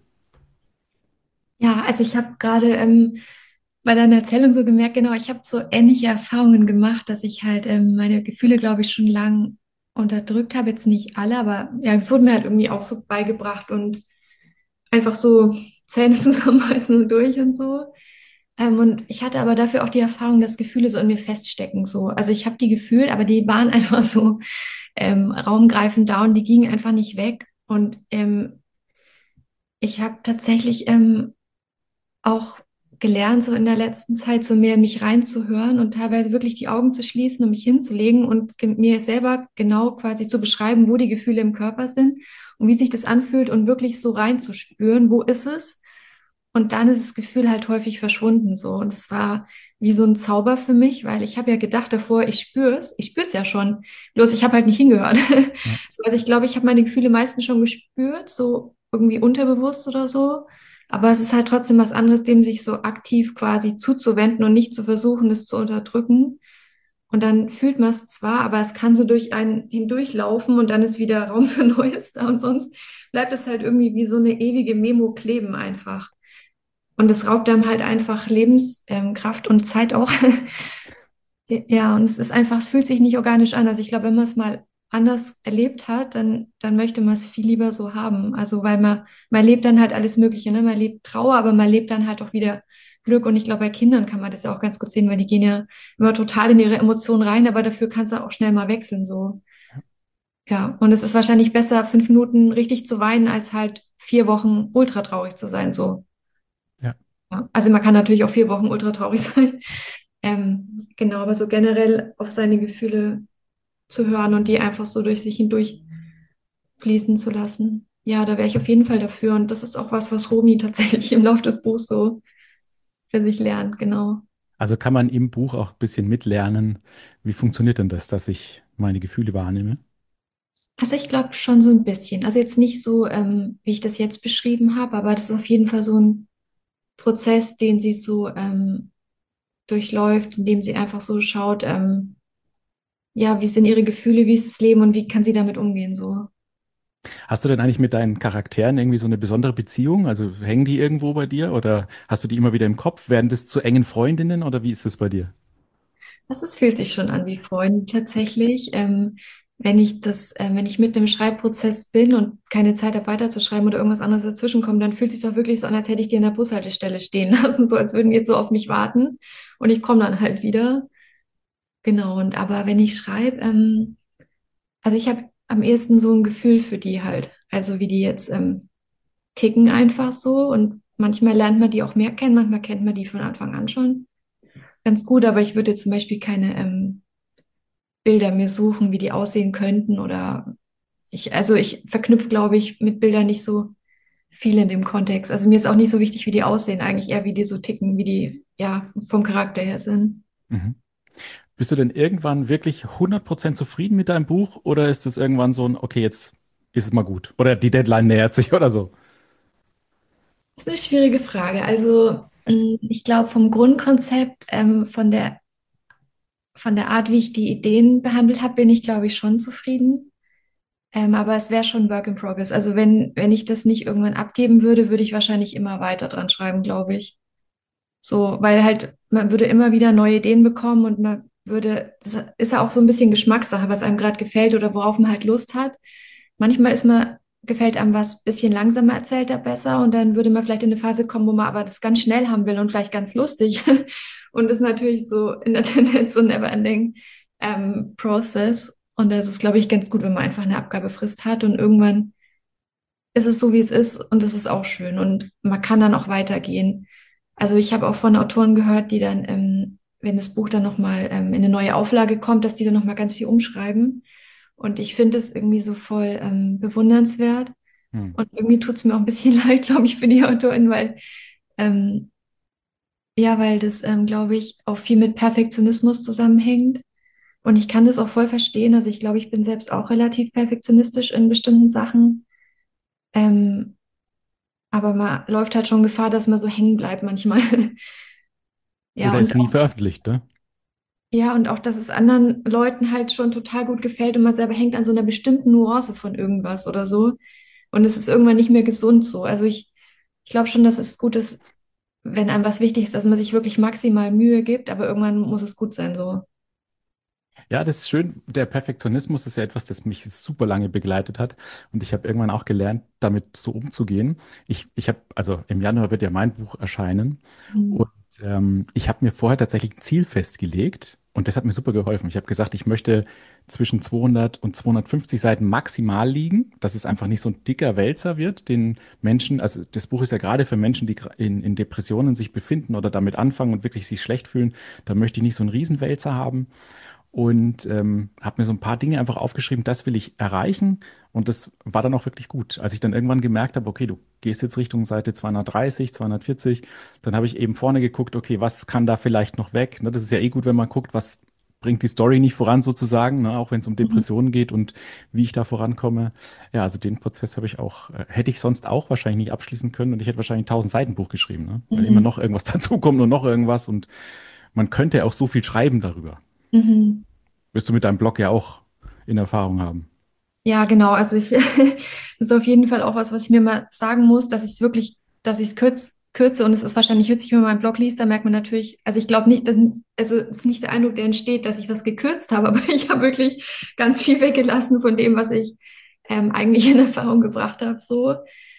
Ja, also ich habe gerade ähm, bei deiner Erzählung so gemerkt, genau, ich habe so ähnliche Erfahrungen gemacht, dass ich halt ähm, meine Gefühle, glaube ich, schon lang unterdrückt habe. Jetzt nicht alle, aber ja, es wurde mir halt irgendwie auch so beigebracht und einfach so Zähne zusammenbeißen und durch und so. Ähm, und ich hatte aber dafür auch die Erfahrung, dass Gefühle so in mir feststecken. So. Also ich habe die gefühlt, aber die waren einfach so ähm, raumgreifend da und die gingen einfach nicht weg. Und ähm, ich habe tatsächlich ähm, auch gelernt, so in der letzten Zeit so mehr in mich reinzuhören und teilweise wirklich die Augen zu schließen und mich hinzulegen und ge- mir selber genau quasi zu beschreiben, wo die Gefühle im Körper sind und wie sich das anfühlt und wirklich so reinzuspüren, wo ist es? Und dann ist das Gefühl halt häufig verschwunden so. Und es war wie so ein Zauber für mich, weil ich habe ja gedacht davor, ich spüre es, ich spüre es ja schon. Bloß ich habe halt nicht hingehört. Ja. So, also ich glaube, ich habe meine Gefühle meistens schon gespürt, so irgendwie unterbewusst oder so. Aber es ist halt trotzdem was anderes, dem sich so aktiv quasi zuzuwenden und nicht zu versuchen, es zu unterdrücken. Und dann fühlt man es zwar, aber es kann so durch einen hindurchlaufen und dann ist wieder Raum für Neues da und sonst bleibt es halt irgendwie wie so eine ewige Memo kleben einfach. Und es raubt einem halt einfach Lebenskraft ähm, Kraft und Zeit auch. Ja, und es ist einfach, es fühlt sich nicht organisch an. Also ich glaube, wenn man es mal anders erlebt hat, dann, dann möchte man es viel lieber so haben. Also weil man, man lebt dann halt alles Mögliche, ne? Man lebt Trauer, aber man lebt dann halt auch wieder Glück. Und ich glaube, bei Kindern kann man das ja auch ganz gut sehen, weil die gehen ja immer total in ihre Emotionen rein, aber dafür kannst du auch schnell mal wechseln, so. Ja, und es ist wahrscheinlich besser, fünf Minuten richtig zu weinen, als halt vier Wochen ultra traurig zu sein, so. Ja. Ja. Also man kann natürlich auch vier Wochen ultra traurig sein. Ähm, genau, aber so generell auf seine Gefühle zu hören und die einfach so durch sich hindurch fließen zu lassen. Ja, da wäre ich auf jeden Fall dafür. Und das ist auch was, was Romy tatsächlich im Laufe des Buchs so für sich lernt, genau. Also kann man im Buch auch ein bisschen mitlernen, wie funktioniert denn das, dass ich meine Gefühle wahrnehme? Also ich glaube schon so ein bisschen. Also jetzt nicht so, ähm, wie ich das jetzt beschrieben habe, aber das ist auf jeden Fall so ein Prozess, den sie so ähm, durchläuft, indem sie einfach so schaut, ähm, ja, wie sind ihre Gefühle, wie ist das Leben und wie kann sie damit umgehen, so. Hast du denn eigentlich mit deinen Charakteren irgendwie so eine besondere Beziehung? Also hängen die irgendwo bei dir oder hast du die immer wieder im Kopf? Werden das zu engen Freundinnen oder wie ist das bei dir? Das ist, fühlt sich schon an wie Freunde tatsächlich. Ähm, wenn ich das, äh, wenn ich mit dem Schreibprozess bin und keine Zeit habe weiterzuschreiben oder irgendwas anderes dazwischen kommt, dann fühlt es sich auch wirklich so an, als hätte ich die an der Bushaltestelle stehen lassen, so als würden die jetzt so auf mich warten und ich komme dann halt wieder. Genau, und aber wenn ich schreibe, ähm, also ich habe am ehesten so ein Gefühl für die halt, also wie die jetzt ähm, ticken einfach so und manchmal lernt man die auch mehr kennen, manchmal kennt man die von Anfang an schon ganz gut, aber ich würde jetzt zum Beispiel keine ähm, Bilder mir suchen, wie die aussehen könnten oder ich, also ich verknüpfe, glaube ich, mit Bildern nicht so viel in dem Kontext. Also mir ist auch nicht so wichtig, wie die aussehen, eigentlich eher, wie die so ticken, wie die, ja, vom Charakter her sind. Mhm. Bist du denn irgendwann wirklich hundert Prozent zufrieden mit deinem Buch oder ist es irgendwann so ein, okay, jetzt ist es mal gut oder die Deadline nähert sich oder so? Das ist eine schwierige Frage. Also mh, ich glaube, vom Grundkonzept, ähm, von der, von der Art, wie ich die Ideen behandelt habe, bin ich, glaube ich, schon zufrieden. Ähm, aber es wäre schon Work in Progress. Also wenn, wenn ich das nicht irgendwann abgeben würde, würde ich wahrscheinlich immer weiter dran schreiben, glaube ich. So, weil halt, man würde immer wieder neue Ideen bekommen und man würde, das ist ja auch so ein bisschen Geschmackssache, was einem gerade gefällt oder worauf man halt Lust hat. Manchmal ist man, gefällt einem was bisschen langsamer erzählt er besser und dann würde man vielleicht in eine Phase kommen, wo man aber das ganz schnell haben will und vielleicht ganz lustig. Und das ist natürlich so in der Tendenz so ein never-ending ähm, Process. Und das ist, glaube ich, ganz gut, wenn man einfach eine Abgabefrist hat und irgendwann ist es so, wie es ist und das ist auch schön und man kann dann auch weitergehen. Also ich habe auch von Autoren gehört, die dann, ähm, wenn das Buch dann nochmal ähm, in eine neue Auflage kommt, dass die dann nochmal ganz viel umschreiben. Und ich finde es irgendwie so voll ähm, bewundernswert. Hm. Und irgendwie tut es mir auch ein bisschen leid, glaube ich, für die Autorin, weil, ähm, ja, weil das, ähm, glaube ich, auch viel mit Perfektionismus zusammenhängt. Und ich kann das auch voll verstehen. Also ich glaube, ich bin selbst auch relativ perfektionistisch in bestimmten Sachen. Ähm, Aber man läuft halt schon Gefahr, dass man so hängen bleibt manchmal. Ja, Oder und ist nie auch, veröffentlicht, ne? ja, und auch, dass es anderen Leuten halt schon total gut gefällt und man selber hängt an so einer bestimmten Nuance von irgendwas oder so. Und es ist irgendwann nicht mehr gesund so. Also ich, ich glaube schon, dass es gut ist, wenn einem was wichtig ist, dass man sich wirklich maximal Mühe gibt, aber irgendwann muss es gut sein so. Ja, das ist schön. Der Perfektionismus ist ja etwas, das mich super lange begleitet hat. Und ich habe irgendwann auch gelernt, damit so umzugehen. Ich, ich habe, also im Januar wird ja mein Buch erscheinen. Mhm. Ähm, ich habe mir vorher tatsächlich ein Ziel festgelegt und das hat mir super geholfen. Ich habe gesagt, ich möchte zwischen zweihundert und zweihundertfünfzig Seiten maximal liegen, dass es einfach nicht so ein dicker Wälzer wird, den Menschen, also das Buch ist ja gerade für Menschen, die gra- in, in Depressionen sich befinden oder damit anfangen und wirklich sich schlecht fühlen, da möchte ich nicht so einen Riesenwälzer haben und ähm, habe mir so ein paar Dinge einfach aufgeschrieben, das will ich erreichen. Und das war dann auch wirklich gut. Als ich dann irgendwann gemerkt habe, okay, du gehst jetzt Richtung Seite zweihundertdreißig, zweihundertvierzig, dann habe ich eben vorne geguckt, okay, was kann da vielleicht noch weg? Ne, das ist ja eh gut, wenn man guckt, was bringt die Story nicht voran sozusagen, ne, auch wenn es um Mhm. Depressionen geht und wie ich da vorankomme. Ja, also den Prozess habe ich auch, äh, hätte ich sonst auch wahrscheinlich nicht abschließen können und ich hätte wahrscheinlich ein tausend Seiten Buch geschrieben, ne? Weil immer Mhm. noch irgendwas dazukommt und noch irgendwas und man könnte auch so viel schreiben darüber. Mhm. Wirst du mit deinem Blog ja auch in Erfahrung haben. Ja, genau. Also ich, das ist auf jeden Fall auch was, was ich mir mal sagen muss, dass ich es wirklich, dass ich es kürz, kürze und es ist wahrscheinlich witzig, wenn man meinen Blog liest, da merkt man natürlich, also ich glaube nicht, dass, also es ist nicht der Eindruck, der entsteht, dass ich was gekürzt habe, aber ich habe wirklich ganz viel weggelassen von dem, was ich ähm, eigentlich in Erfahrung gebracht habe. So,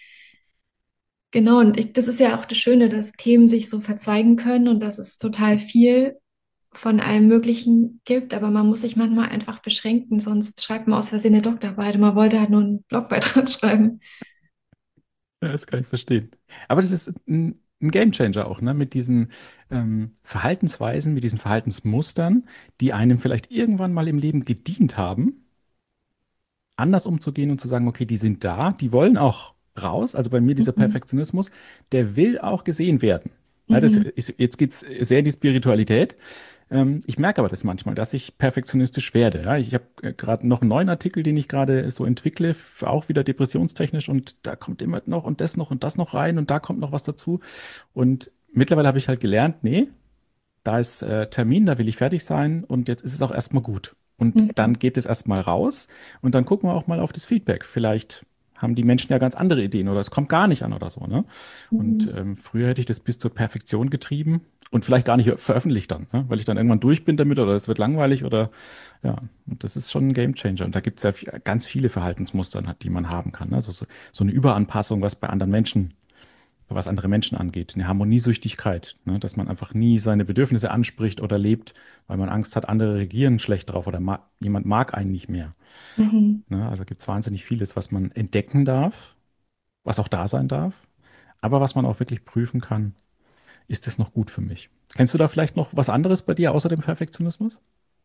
genau. Und ich, das ist ja auch das Schöne, dass Themen sich so verzweigen können und dass es total viel von allem Möglichen gibt, aber man muss sich manchmal einfach beschränken, sonst schreibt man aus Versehen eine Doktorarbeit und man wollte halt nur einen Blogbeitrag schreiben. Ja, das kann ich verstehen. Aber das ist ein, ein Gamechanger auch, ne? Mit diesen ähm, Verhaltensweisen, mit diesen Verhaltensmustern, die einem vielleicht irgendwann mal im Leben gedient haben, anders umzugehen und zu sagen, okay, die sind da, die wollen auch raus. Also bei mir dieser Mhm. Perfektionismus, der will auch gesehen werden. Ja, das Mhm. ist, jetzt geht's sehr in die Spiritualität. Ähm, ich merke aber das manchmal, dass ich perfektionistisch werde. Ja, ich habe äh, gerade noch einen neuen Artikel, den ich gerade so entwickle, f- auch wieder depressionstechnisch und da kommt immer noch und das noch und das noch rein und da kommt noch was dazu. Und mittlerweile habe ich halt gelernt, nee, da ist äh, Termin, da will ich fertig sein und jetzt ist es auch erstmal gut. Und Mhm. dann geht es erstmal raus und dann gucken wir auch mal auf das Feedback. Vielleicht haben die Menschen ja ganz andere Ideen oder es kommt gar nicht an oder so, ne? Und Mhm. ähm, früher hätte ich das bis zur Perfektion getrieben und vielleicht gar nicht veröffentlicht dann, ne? Weil ich dann irgendwann durch bin damit oder es wird langweilig oder ja, und das ist schon ein Gamechanger. Und da gibt es ja viel- ganz viele Verhaltensmuster, die man haben kann. Ne? Also so, so eine Überanpassung, was bei anderen Menschen was andere Menschen angeht, eine Harmoniesüchtigkeit, ne? Dass man einfach nie seine Bedürfnisse anspricht oder lebt, weil man Angst hat, andere reagieren schlecht drauf oder ma jemand mag einen nicht mehr. Mhm. Ne? Also gibt es wahnsinnig vieles, was man entdecken darf, was auch da sein darf, aber was man auch wirklich prüfen kann, ist es noch gut für mich? Kennst du da vielleicht noch was anderes bei dir außer dem Perfektionismus?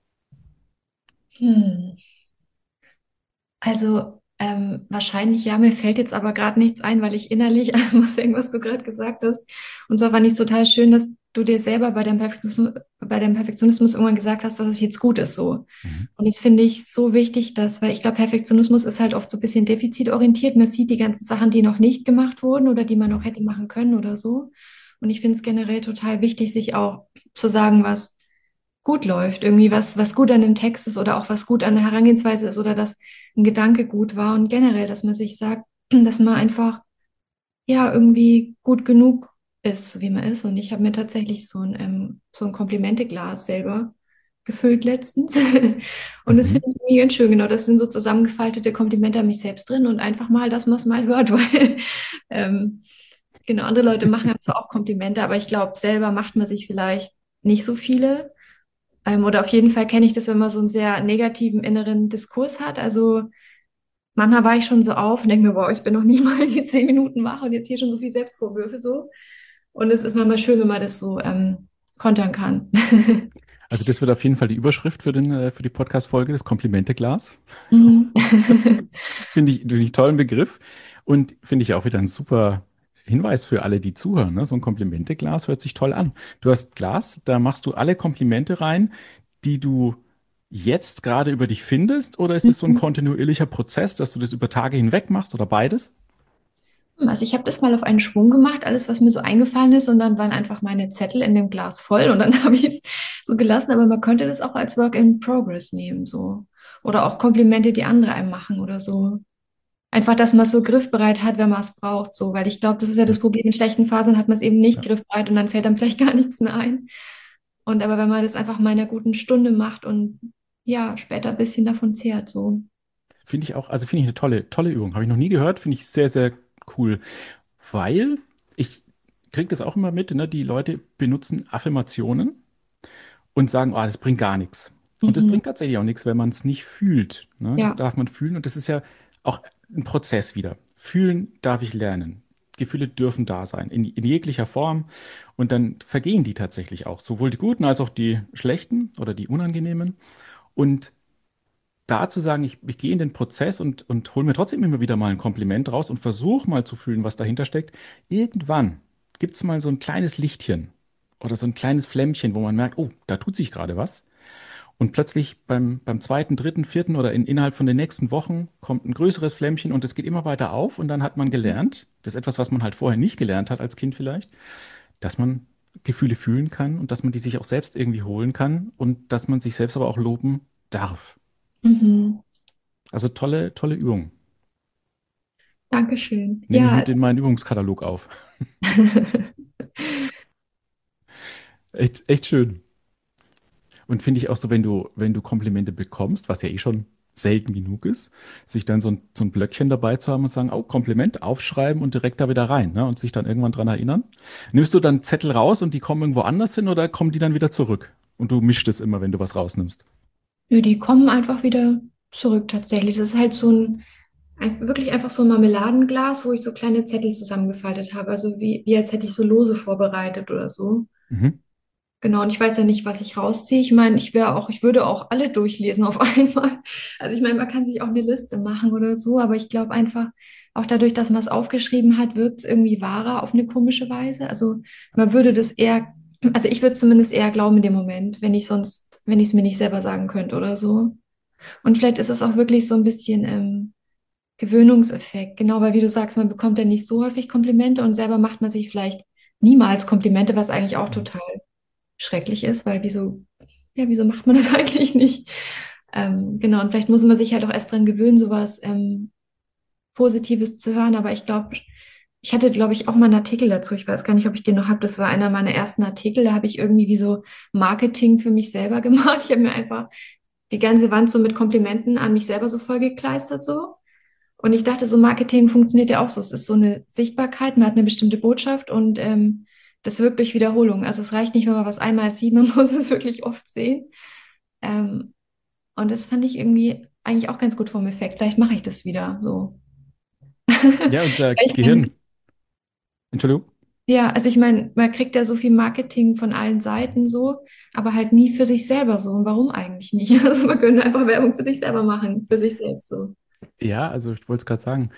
Hm. Also ähm, wahrscheinlich ja, mir fällt jetzt aber gerade nichts ein, weil ich innerlich muss sagen, was du gerade gesagt hast. Und zwar fand ich es total schön, dass du dir selber bei deinem Perfektionismus, bei deinem Perfektionismus irgendwann gesagt hast, dass es jetzt gut ist so. Mhm. Und das finde ich so wichtig, dass, weil ich glaube, Perfektionismus ist halt oft so ein bisschen defizitorientiert. Man sieht die ganzen Sachen, die noch nicht gemacht wurden oder die man noch Mhm. hätte machen können oder so. Und ich finde es generell total wichtig, sich auch zu sagen, was gut läuft, irgendwie was, was gut an dem Text ist oder auch was gut an der Herangehensweise ist oder dass ein Gedanke gut war und generell, dass man sich sagt, dass man einfach ja irgendwie gut genug ist, so wie man ist. Und ich habe mir tatsächlich so ein, ähm, so ein Komplimenteglas selber gefüllt letztens. Und das Mhm. finde ich irgendwie ganz schön. Genau, das sind so zusammengefaltete Komplimente an mich selbst drin und einfach mal, dass man es mal hört, weil ähm, genau, andere Leute machen halt so auch Komplimente, aber ich glaube, selber macht man sich vielleicht nicht so viele. Ähm, oder auf jeden Fall kenne ich das, wenn man so einen sehr negativen inneren Diskurs hat. Also manchmal war ich schon so auf und denke mir, boah, ich bin noch nie mal irgendwie zehn Minuten wach und jetzt hier schon so viel Selbstvorwürfe so. Und es ist manchmal schön, wenn man das so ähm, kontern kann. Also das wird auf jeden Fall die Überschrift für den, äh, für die Podcast-Folge, das Komplimente-Glas. Mhm. Finde ich, finde ich tollen Begriff und finde ich auch wieder ein super Hinweis für alle, die zuhören. Ne? So ein Komplimente-Glas hört sich toll an. Du hast Glas, da machst du alle Komplimente rein, die du jetzt gerade über dich findest, oder ist es so ein kontinuierlicher Prozess, dass du das über Tage hinweg machst oder beides? Also ich habe das mal auf einen Schwung gemacht, alles, was mir so eingefallen ist, und dann waren einfach meine Zettel in dem Glas voll und dann habe ich es so gelassen. Aber man könnte das auch als Work in Progress nehmen, so. Oder auch Komplimente, die andere einem machen oder so. Einfach, dass man es so griffbereit hat, wenn man es braucht, so. Weil ich glaube, das ist ja Ja, das Problem. In schlechten Phasen hat man es eben nicht ja. griffbereit und dann fällt einem vielleicht gar nichts mehr ein. Und aber wenn man das einfach mal in einer guten Stunde macht und ja, später ein bisschen davon zehrt, so. Finde ich auch, also finde ich eine tolle, tolle Übung. Habe ich noch nie gehört, finde ich sehr, sehr cool. Weil ich kriege das auch immer mit, ne? Die Leute benutzen Affirmationen und sagen, ah, das bringt gar nichts. Und das Mhm. bringt tatsächlich auch nichts, wenn man es nicht fühlt. Ne? Das Ja. darf man fühlen und das ist ja auch ein Prozess wieder. Fühlen darf ich lernen. Gefühle dürfen da sein, in, in jeglicher Form. Und dann vergehen die tatsächlich auch, sowohl die guten als auch die schlechten oder die unangenehmen. Und da zu sagen, ich, ich gehe in den Prozess und, und hole mir trotzdem immer wieder mal ein Kompliment raus und versuche mal zu fühlen, was dahinter steckt. Irgendwann gibt es mal so ein kleines Lichtchen oder so ein kleines Flämmchen, wo man merkt, oh, da tut sich gerade was. Und plötzlich beim, beim zweiten, dritten, vierten oder in, innerhalb von den nächsten Wochen kommt ein größeres Flämmchen und es geht immer weiter auf und dann hat man gelernt, das ist etwas, was man halt vorher nicht gelernt hat als Kind vielleicht, dass man Gefühle fühlen kann und dass man die sich auch selbst irgendwie holen kann und dass man sich selbst aber auch loben darf. Mhm. Also tolle, tolle Übung. Dankeschön. Nehme ich Ja, mit in meinen Übungskatalog auf. Echt, echt schön. Und finde ich auch so, wenn du, wenn du Komplimente bekommst, was ja eh schon selten genug ist, sich dann so ein, so ein Blöckchen dabei zu haben und sagen, oh, Kompliment, aufschreiben und direkt da wieder rein, ne? Und sich dann irgendwann dran erinnern. Nimmst du dann Zettel raus und die kommen irgendwo anders hin oder kommen die dann wieder zurück? Und du mischst es immer, wenn du was rausnimmst. nö, die kommen einfach wieder zurück tatsächlich. Das ist halt so ein, ein wirklich einfach so ein Marmeladenglas, wo ich so kleine Zettel zusammengefaltet habe. Also wie, wie als hätte ich so Lose vorbereitet oder so. Mhm. Genau, und ich weiß ja nicht, was ich rausziehe. Ich meine, ich wäre auch, ich würde auch alle durchlesen auf einmal. Also ich meine, man kann sich auch eine Liste machen oder so, aber ich glaube einfach, auch dadurch, dass man es aufgeschrieben hat, wirkt es irgendwie wahrer auf eine komische Weise. Also man würde das eher, also ich würde zumindest eher glauben in dem Moment, wenn ich sonst, wenn ich es mir nicht selber sagen könnte oder so. Und vielleicht ist es auch wirklich so ein bisschen ähm, Gewöhnungseffekt. Genau, weil wie du sagst, man bekommt ja nicht so häufig Komplimente und selber macht man sich vielleicht niemals Komplimente, was eigentlich auch total schrecklich ist, weil wieso, ja, wieso macht man das eigentlich nicht? Ähm, genau, und vielleicht muss man sich halt auch erst dran gewöhnen, sowas ähm, Positives zu hören, aber ich glaube, ich hatte, glaube ich, auch mal einen Artikel dazu. Ich weiß gar nicht, ob ich den noch habe. Das war einer meiner ersten Artikel. Da habe ich irgendwie wie so Marketing für mich selber gemacht. Ich habe mir einfach die ganze Wand so mit Komplimenten an mich selber so vollgekleistert so. Und ich dachte, so Marketing funktioniert ja auch so. Es ist so eine Sichtbarkeit, man hat eine bestimmte Botschaft und ähm, das wirkt durch Wiederholung. Also es reicht nicht, wenn man was einmal sieht, man muss es wirklich oft sehen. Ähm, und das fand ich irgendwie eigentlich auch ganz gut vom Effekt. Vielleicht mache ich das wieder so. Ja, unser Ich Gehirn. mein, Entschuldigung. ja, also ich meine, man kriegt ja so viel Marketing von allen Seiten so, aber halt nie für sich selber so. Und warum eigentlich nicht? Also man könnte einfach Werbung für sich selber machen, für sich selbst so. Ja, also ich wollte es gerade sagen.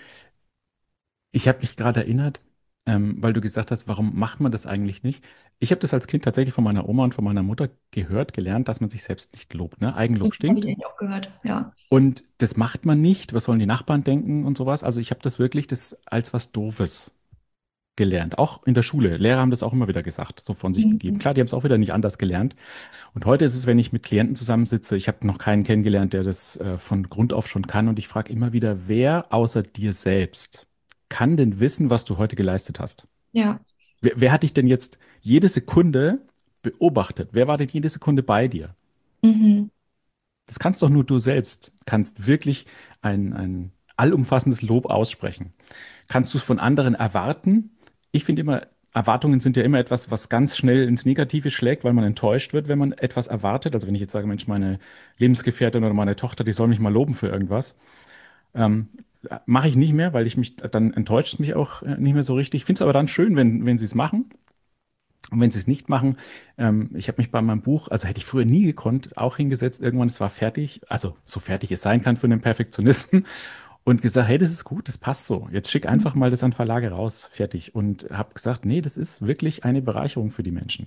Ich habe mich gerade erinnert, ähm, weil du gesagt hast, warum macht man das eigentlich nicht? Ich habe das als Kind tatsächlich von meiner Oma und von meiner Mutter gehört, gelernt, dass man sich selbst nicht lobt. Ne? Eigenlob Das habe ich stinkt. eigentlich auch gehört, ja. Und das macht man nicht. Was sollen die Nachbarn denken und sowas? Also ich habe das wirklich das als was Doofes gelernt. Auch in der Schule. Lehrer haben das auch immer wieder gesagt, so von sich gegeben. Mhm. Klar, die haben es auch wieder nicht anders gelernt. Und heute ist es, wenn ich mit Klienten zusammensitze, ich habe noch keinen kennengelernt, der das äh, von Grund auf schon kann. Und ich frage immer wieder, wer außer dir selbst kann denn wissen, was du heute geleistet hast? Ja. Wer, wer hat dich denn jetzt jede Sekunde beobachtet? Wer war denn jede Sekunde bei dir? Mhm. Das kannst doch nur du selbst. Kannst wirklich ein, ein allumfassendes Lob aussprechen. Kannst du es von anderen erwarten? Ich finde immer, Erwartungen sind ja immer etwas, was ganz schnell ins Negative schlägt, weil man enttäuscht wird, wenn man etwas erwartet. Also wenn ich jetzt sage, Mensch, meine Lebensgefährtin oder meine Tochter, die soll mich mal loben für irgendwas. Ähm, Mache ich nicht mehr, weil ich mich, dann enttäuscht es mich auch äh, nicht mehr so richtig. Ich finde es aber dann schön, wenn, wenn sie es machen. Und wenn sie es nicht machen, ähm, ich habe mich bei meinem Buch, also hätte ich früher nie gekonnt, auch hingesetzt, irgendwann, es war fertig, also so fertig es sein kann für einen Perfektionisten und gesagt, hey, das ist gut, das passt so. Jetzt schick einfach mal das an Verlage raus, fertig. Und habe gesagt, nee, das ist wirklich eine Bereicherung für die Menschen.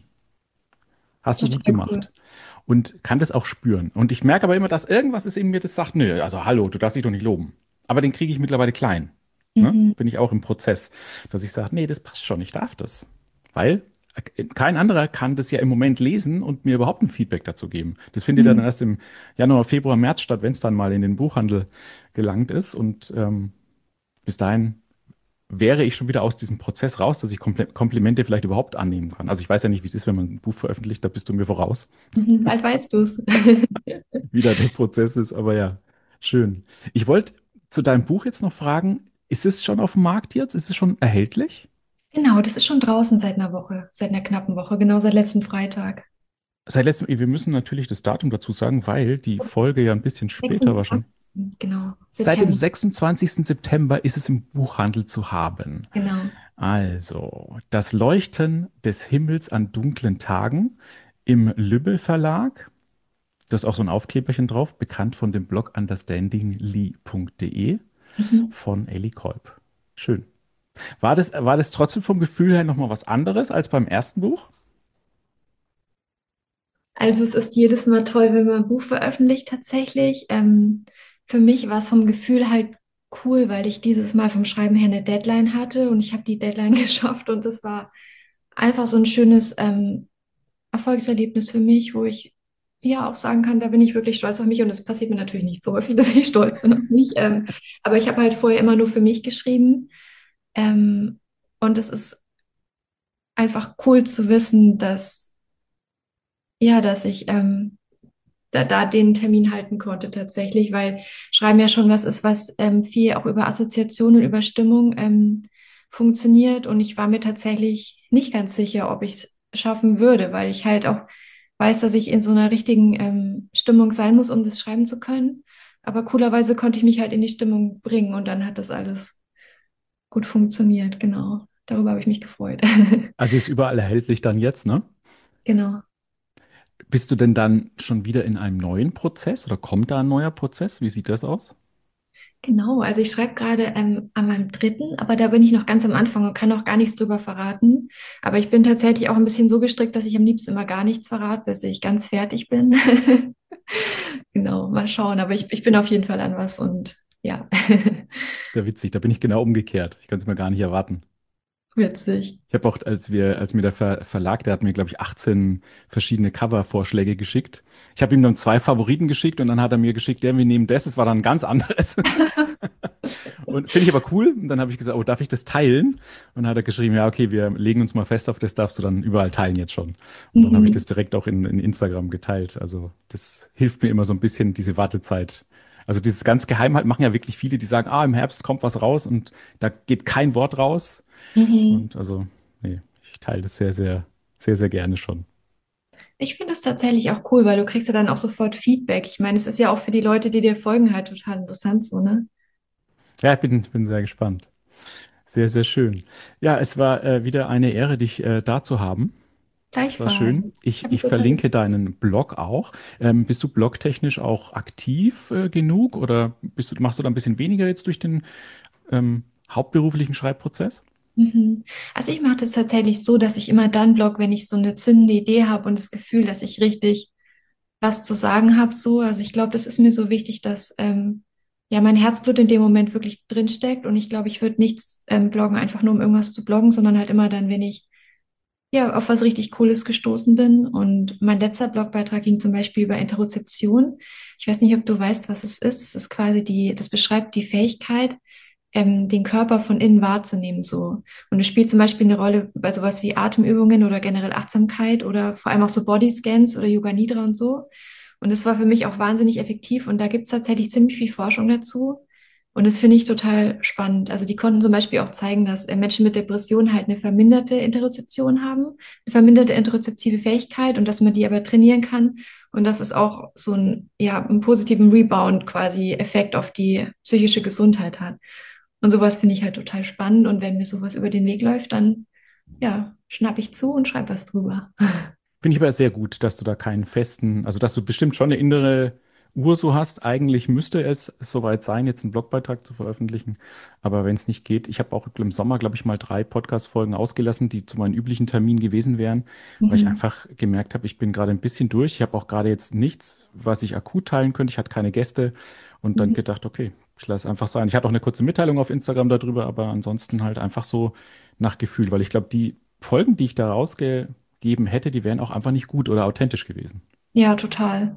Hast du gut Total cool. gemacht. Und kann das auch spüren. Und ich merke aber immer, dass irgendwas ist in mir, das sagt, nö, also hallo, du darfst dich doch nicht loben. Aber den kriege ich mittlerweile klein. Ne? Mhm. Bin ich auch im Prozess, dass ich sage, nee, das passt schon, ich darf das. Weil kein anderer kann das ja im Moment lesen und mir überhaupt ein Feedback dazu geben. Das findet ja dann Mhm. erst im Januar, Februar, März statt, wenn es dann mal in den Buchhandel gelangt ist. Und ähm, bis dahin wäre ich schon wieder aus diesem Prozess raus, dass ich Komple Komplimente vielleicht überhaupt annehmen kann. Also ich weiß ja nicht, wie es ist, wenn man ein Buch veröffentlicht, da bist du mir voraus, Mhm. Bald weißt du es. wie da der Prozess ist. Aber ja, schön. Ich wollte zu deinem Buch jetzt noch fragen, ist es schon auf dem Markt jetzt? Ist es schon erhältlich? Genau, das ist schon draußen seit einer Woche, seit einer knappen Woche, genau seit letztem Freitag. Seit letztem, wir müssen natürlich das Datum dazu sagen, weil die Folge ja ein bisschen später wahrscheinlich. sechsundzwanzigsten Genau, Seit dem September, sechsundzwanzigsten September ist es im Buchhandel zu haben. genau. Also, das Leuchten des Himmels an dunklen Tagen im Lübbe Verlag. Da ist auch so ein Aufkleberchen drauf, bekannt von dem Blog understandingly punkt de Mhm. von Ellie Kolb. Schön. War das, war das trotzdem vom Gefühl her nochmal was anderes als beim ersten Buch? Also es ist jedes Mal toll, wenn man ein Buch veröffentlicht tatsächlich. Ähm, für mich war es vom Gefühl halt cool, weil ich dieses Mal vom Schreiben her eine Deadline hatte und ich habe die Deadline geschafft und das war einfach so ein schönes ähm, Erfolgserlebnis für mich, wo ich ja auch sagen kann, da bin ich wirklich stolz auf mich und es passiert mir natürlich nicht so häufig, dass ich stolz bin auf mich. Ähm, aber ich habe halt vorher immer nur für mich geschrieben. Ähm, und es ist einfach cool zu wissen, dass ja, dass ich ähm, da, da den Termin halten konnte tatsächlich, weil Schreiben ja schon was ist, was ähm, viel auch über Assoziationen, über Stimmung ähm, funktioniert. Und ich war mir tatsächlich nicht ganz sicher, ob ich es schaffen würde, weil ich halt auch weiß, dass ich in so einer richtigen ähm, Stimmung sein muss, um das schreiben zu können. Aber coolerweise konnte ich mich halt in die Stimmung bringen und dann hat das alles gut funktioniert. Genau. Darüber habe ich mich gefreut. Also ist überall erhältlich dann jetzt, ne? Genau. Bist du denn dann schon wieder in einem neuen Prozess oder kommt da ein neuer Prozess? Wie sieht das aus? Genau, also ich schreibe gerade ähm, an meinem dritten, aber da bin ich noch ganz am Anfang und kann noch gar nichts drüber verraten. Aber ich bin tatsächlich auch ein bisschen so gestrickt, dass ich am liebsten immer gar nichts verrate, bis ich ganz fertig bin. Genau, mal schauen. Aber ich, ich bin auf jeden Fall an was und ja, Sehr witzig, da bin ich genau umgekehrt. Ich kann es mir gar nicht erwarten. witzig. Ich habe auch, als wir, als mir der Ver Verlag, der hat mir, glaube ich, achtzehn verschiedene Cover-Vorschläge geschickt. Ich habe ihm dann zwei Favoriten geschickt und dann hat er mir geschickt, ja, wir nehmen das, es war dann ein ganz anderes. Und finde ich aber cool. Und dann habe ich gesagt, oh, darf ich das teilen? Und dann hat er geschrieben, ja, okay, wir legen uns mal fest auf das, darfst du dann überall teilen jetzt schon. Und dann habe ich Mhm. das direkt auch in, in Instagram geteilt. Also das hilft mir immer so ein bisschen, diese Wartezeit. Also dieses ganz geheim halt machen ja wirklich viele, die sagen, ah, im Herbst kommt was raus und da geht kein Wort raus. Mhm. Und also, nee, ich teile das sehr, sehr, sehr, sehr gerne schon. Ich finde das tatsächlich auch cool, weil du kriegst ja dann auch sofort Feedback. Ich meine, es ist ja auch für die Leute, die dir folgen, halt total interessant so, ne? Ja, ich bin, bin sehr gespannt. Sehr, sehr schön. Ja, es war äh, wieder eine Ehre, dich äh, da zu haben. Es war schön. Gleichfalls. Ich Ich, habe mich ich total verlinke gefreut. deinen Blog auch. Ähm, bist du blogtechnisch auch aktiv äh, genug oder bist du, machst du da ein bisschen weniger jetzt durch den ähm, hauptberuflichen Schreibprozess? Mhm. Also ich mache das tatsächlich so, dass ich immer dann blogge, wenn ich so eine zündende Idee habe und das Gefühl, dass ich richtig was zu sagen habe. So, also ich glaube, das ist mir so wichtig, dass ähm, ja mein Herzblut in dem Moment wirklich drinsteckt. Und ich glaube, ich würde nichts ähm, bloggen, einfach nur um irgendwas zu bloggen, sondern halt immer dann, wenn ich ja auf was richtig Cooles gestoßen bin. Und mein letzter Blogbeitrag ging zum Beispiel über Interozeption. Ich weiß nicht, ob du weißt, was es ist. Es ist quasi die, das beschreibt die Fähigkeit, ähm, den Körper von innen wahrzunehmen, so. Und es spielt zum Beispiel eine Rolle bei sowas wie Atemübungen oder generell Achtsamkeit oder vor allem auch so Bodyscans oder Yoga Nidra und so. Und das war für mich auch wahnsinnig effektiv. Und da gibt es tatsächlich ziemlich viel Forschung dazu. Und das finde ich total spannend. Also die konnten zum Beispiel auch zeigen, dass äh, Menschen mit Depressionen halt eine verminderte Interozeption haben, eine verminderte interozeptive Fähigkeit und dass man die aber trainieren kann. Und dass es auch so ein, ja, einen positiven Rebound quasi Effekt auf die psychische Gesundheit hat. Und sowas finde ich halt total spannend. Und wenn mir sowas über den Weg läuft, dann ja, schnapp ich zu und schreibe was drüber. Finde ich aber sehr gut, dass du da keinen festen, also dass du bestimmt schon eine innere Uhr so hast. Eigentlich müsste es soweit sein, jetzt einen Blogbeitrag zu veröffentlichen. Aber wenn es nicht geht, ich habe auch im Sommer, glaube ich, mal drei Podcast-Folgen ausgelassen, die zu meinen üblichen Terminen gewesen wären, weil ich Mhm. einfach gemerkt habe, ich bin gerade ein bisschen durch. Ich habe auch gerade jetzt nichts, was ich akut teilen könnte. Ich hatte keine Gäste und dann Mhm. gedacht, okay, ich lasse einfach sein. Ich hatte auch eine kurze Mitteilung auf Instagram darüber, aber ansonsten halt einfach so nach Gefühl, weil ich glaube, die Folgen, die ich da rausge geben hätte, die wären auch einfach nicht gut oder authentisch gewesen. Ja, total.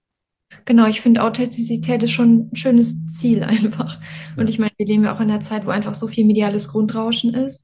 Genau, ich finde, Authentizität ist schon ein schönes Ziel einfach. Und Ja. ich meine, wir leben ja auch in einer Zeit, wo einfach so viel mediales Grundrauschen ist.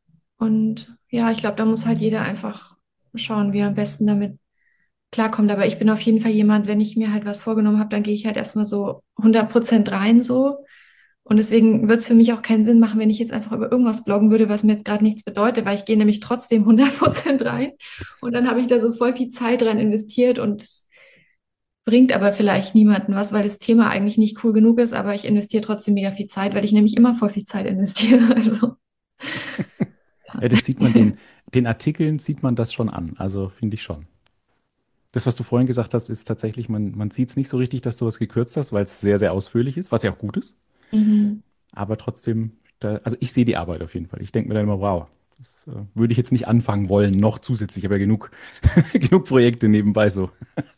Und ja, ich glaube, da muss halt jeder einfach schauen, wie er am besten damit klarkommt. Aber ich bin auf jeden Fall jemand, wenn ich mir halt was vorgenommen habe, dann gehe ich halt erstmal so hundert Prozent rein so. Und deswegen wird es für mich auch keinen Sinn machen, wenn ich jetzt einfach über irgendwas bloggen würde, was mir jetzt gerade nichts bedeutet, weil ich gehe nämlich trotzdem hundert Prozent rein. Und dann habe ich da so voll viel Zeit dran investiert und es bringt aber vielleicht niemanden was, weil das Thema eigentlich nicht cool genug ist, aber ich investiere trotzdem mega viel Zeit, weil ich nämlich immer voll viel Zeit investiere. Also, ja. Ja, das sieht man den, den Artikeln, sieht man das schon an. Also finde ich schon. Das, was du vorhin gesagt hast, ist tatsächlich, man, man sieht es nicht so richtig, dass du was gekürzt hast, weil es sehr, sehr ausführlich ist, was ja auch gut ist. Mhm. Aber trotzdem, da, also ich sehe die Arbeit auf jeden Fall. Ich denke mir dann immer, wow, das äh, würde ich jetzt nicht anfangen wollen, noch zusätzlich. Ich habe ja genug, genug Projekte nebenbei so.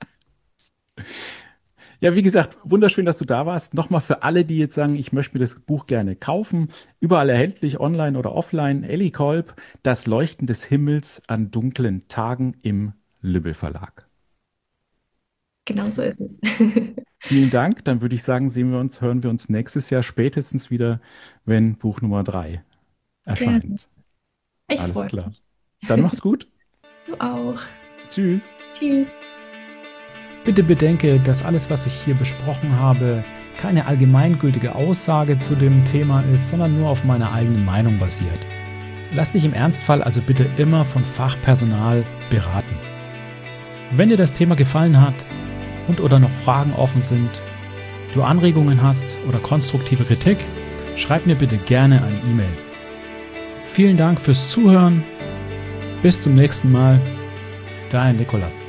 Ja, wie gesagt, wunderschön, dass du da warst. Nochmal für alle, die jetzt sagen, ich möchte mir das Buch gerne kaufen. Überall erhältlich, online oder offline. Elli Kolb, Das Leuchten des Himmels an dunklen Tagen im Lübbe Verlag. Genau so ist es. Vielen Dank. Dann würde ich sagen, sehen wir uns, hören wir uns nächstes Jahr spätestens wieder, wenn Buch Nummer drei Gerne. erscheint. Ich Alles freue klar. mich. Dann mach's gut. Du auch. Tschüss. Tschüss. Bitte bedenke, dass alles, was ich hier besprochen habe, keine allgemeingültige Aussage zu dem Thema ist, sondern nur auf meiner eigenen Meinung basiert. Lass dich im Ernstfall also bitte immer von Fachpersonal beraten. Wenn dir das Thema gefallen hat und oder noch Fragen offen sind, du Anregungen hast oder konstruktive Kritik, schreib mir bitte gerne eine E-Mail. Vielen Dank fürs Zuhören. Bis zum nächsten Mal. Dein Nikolas.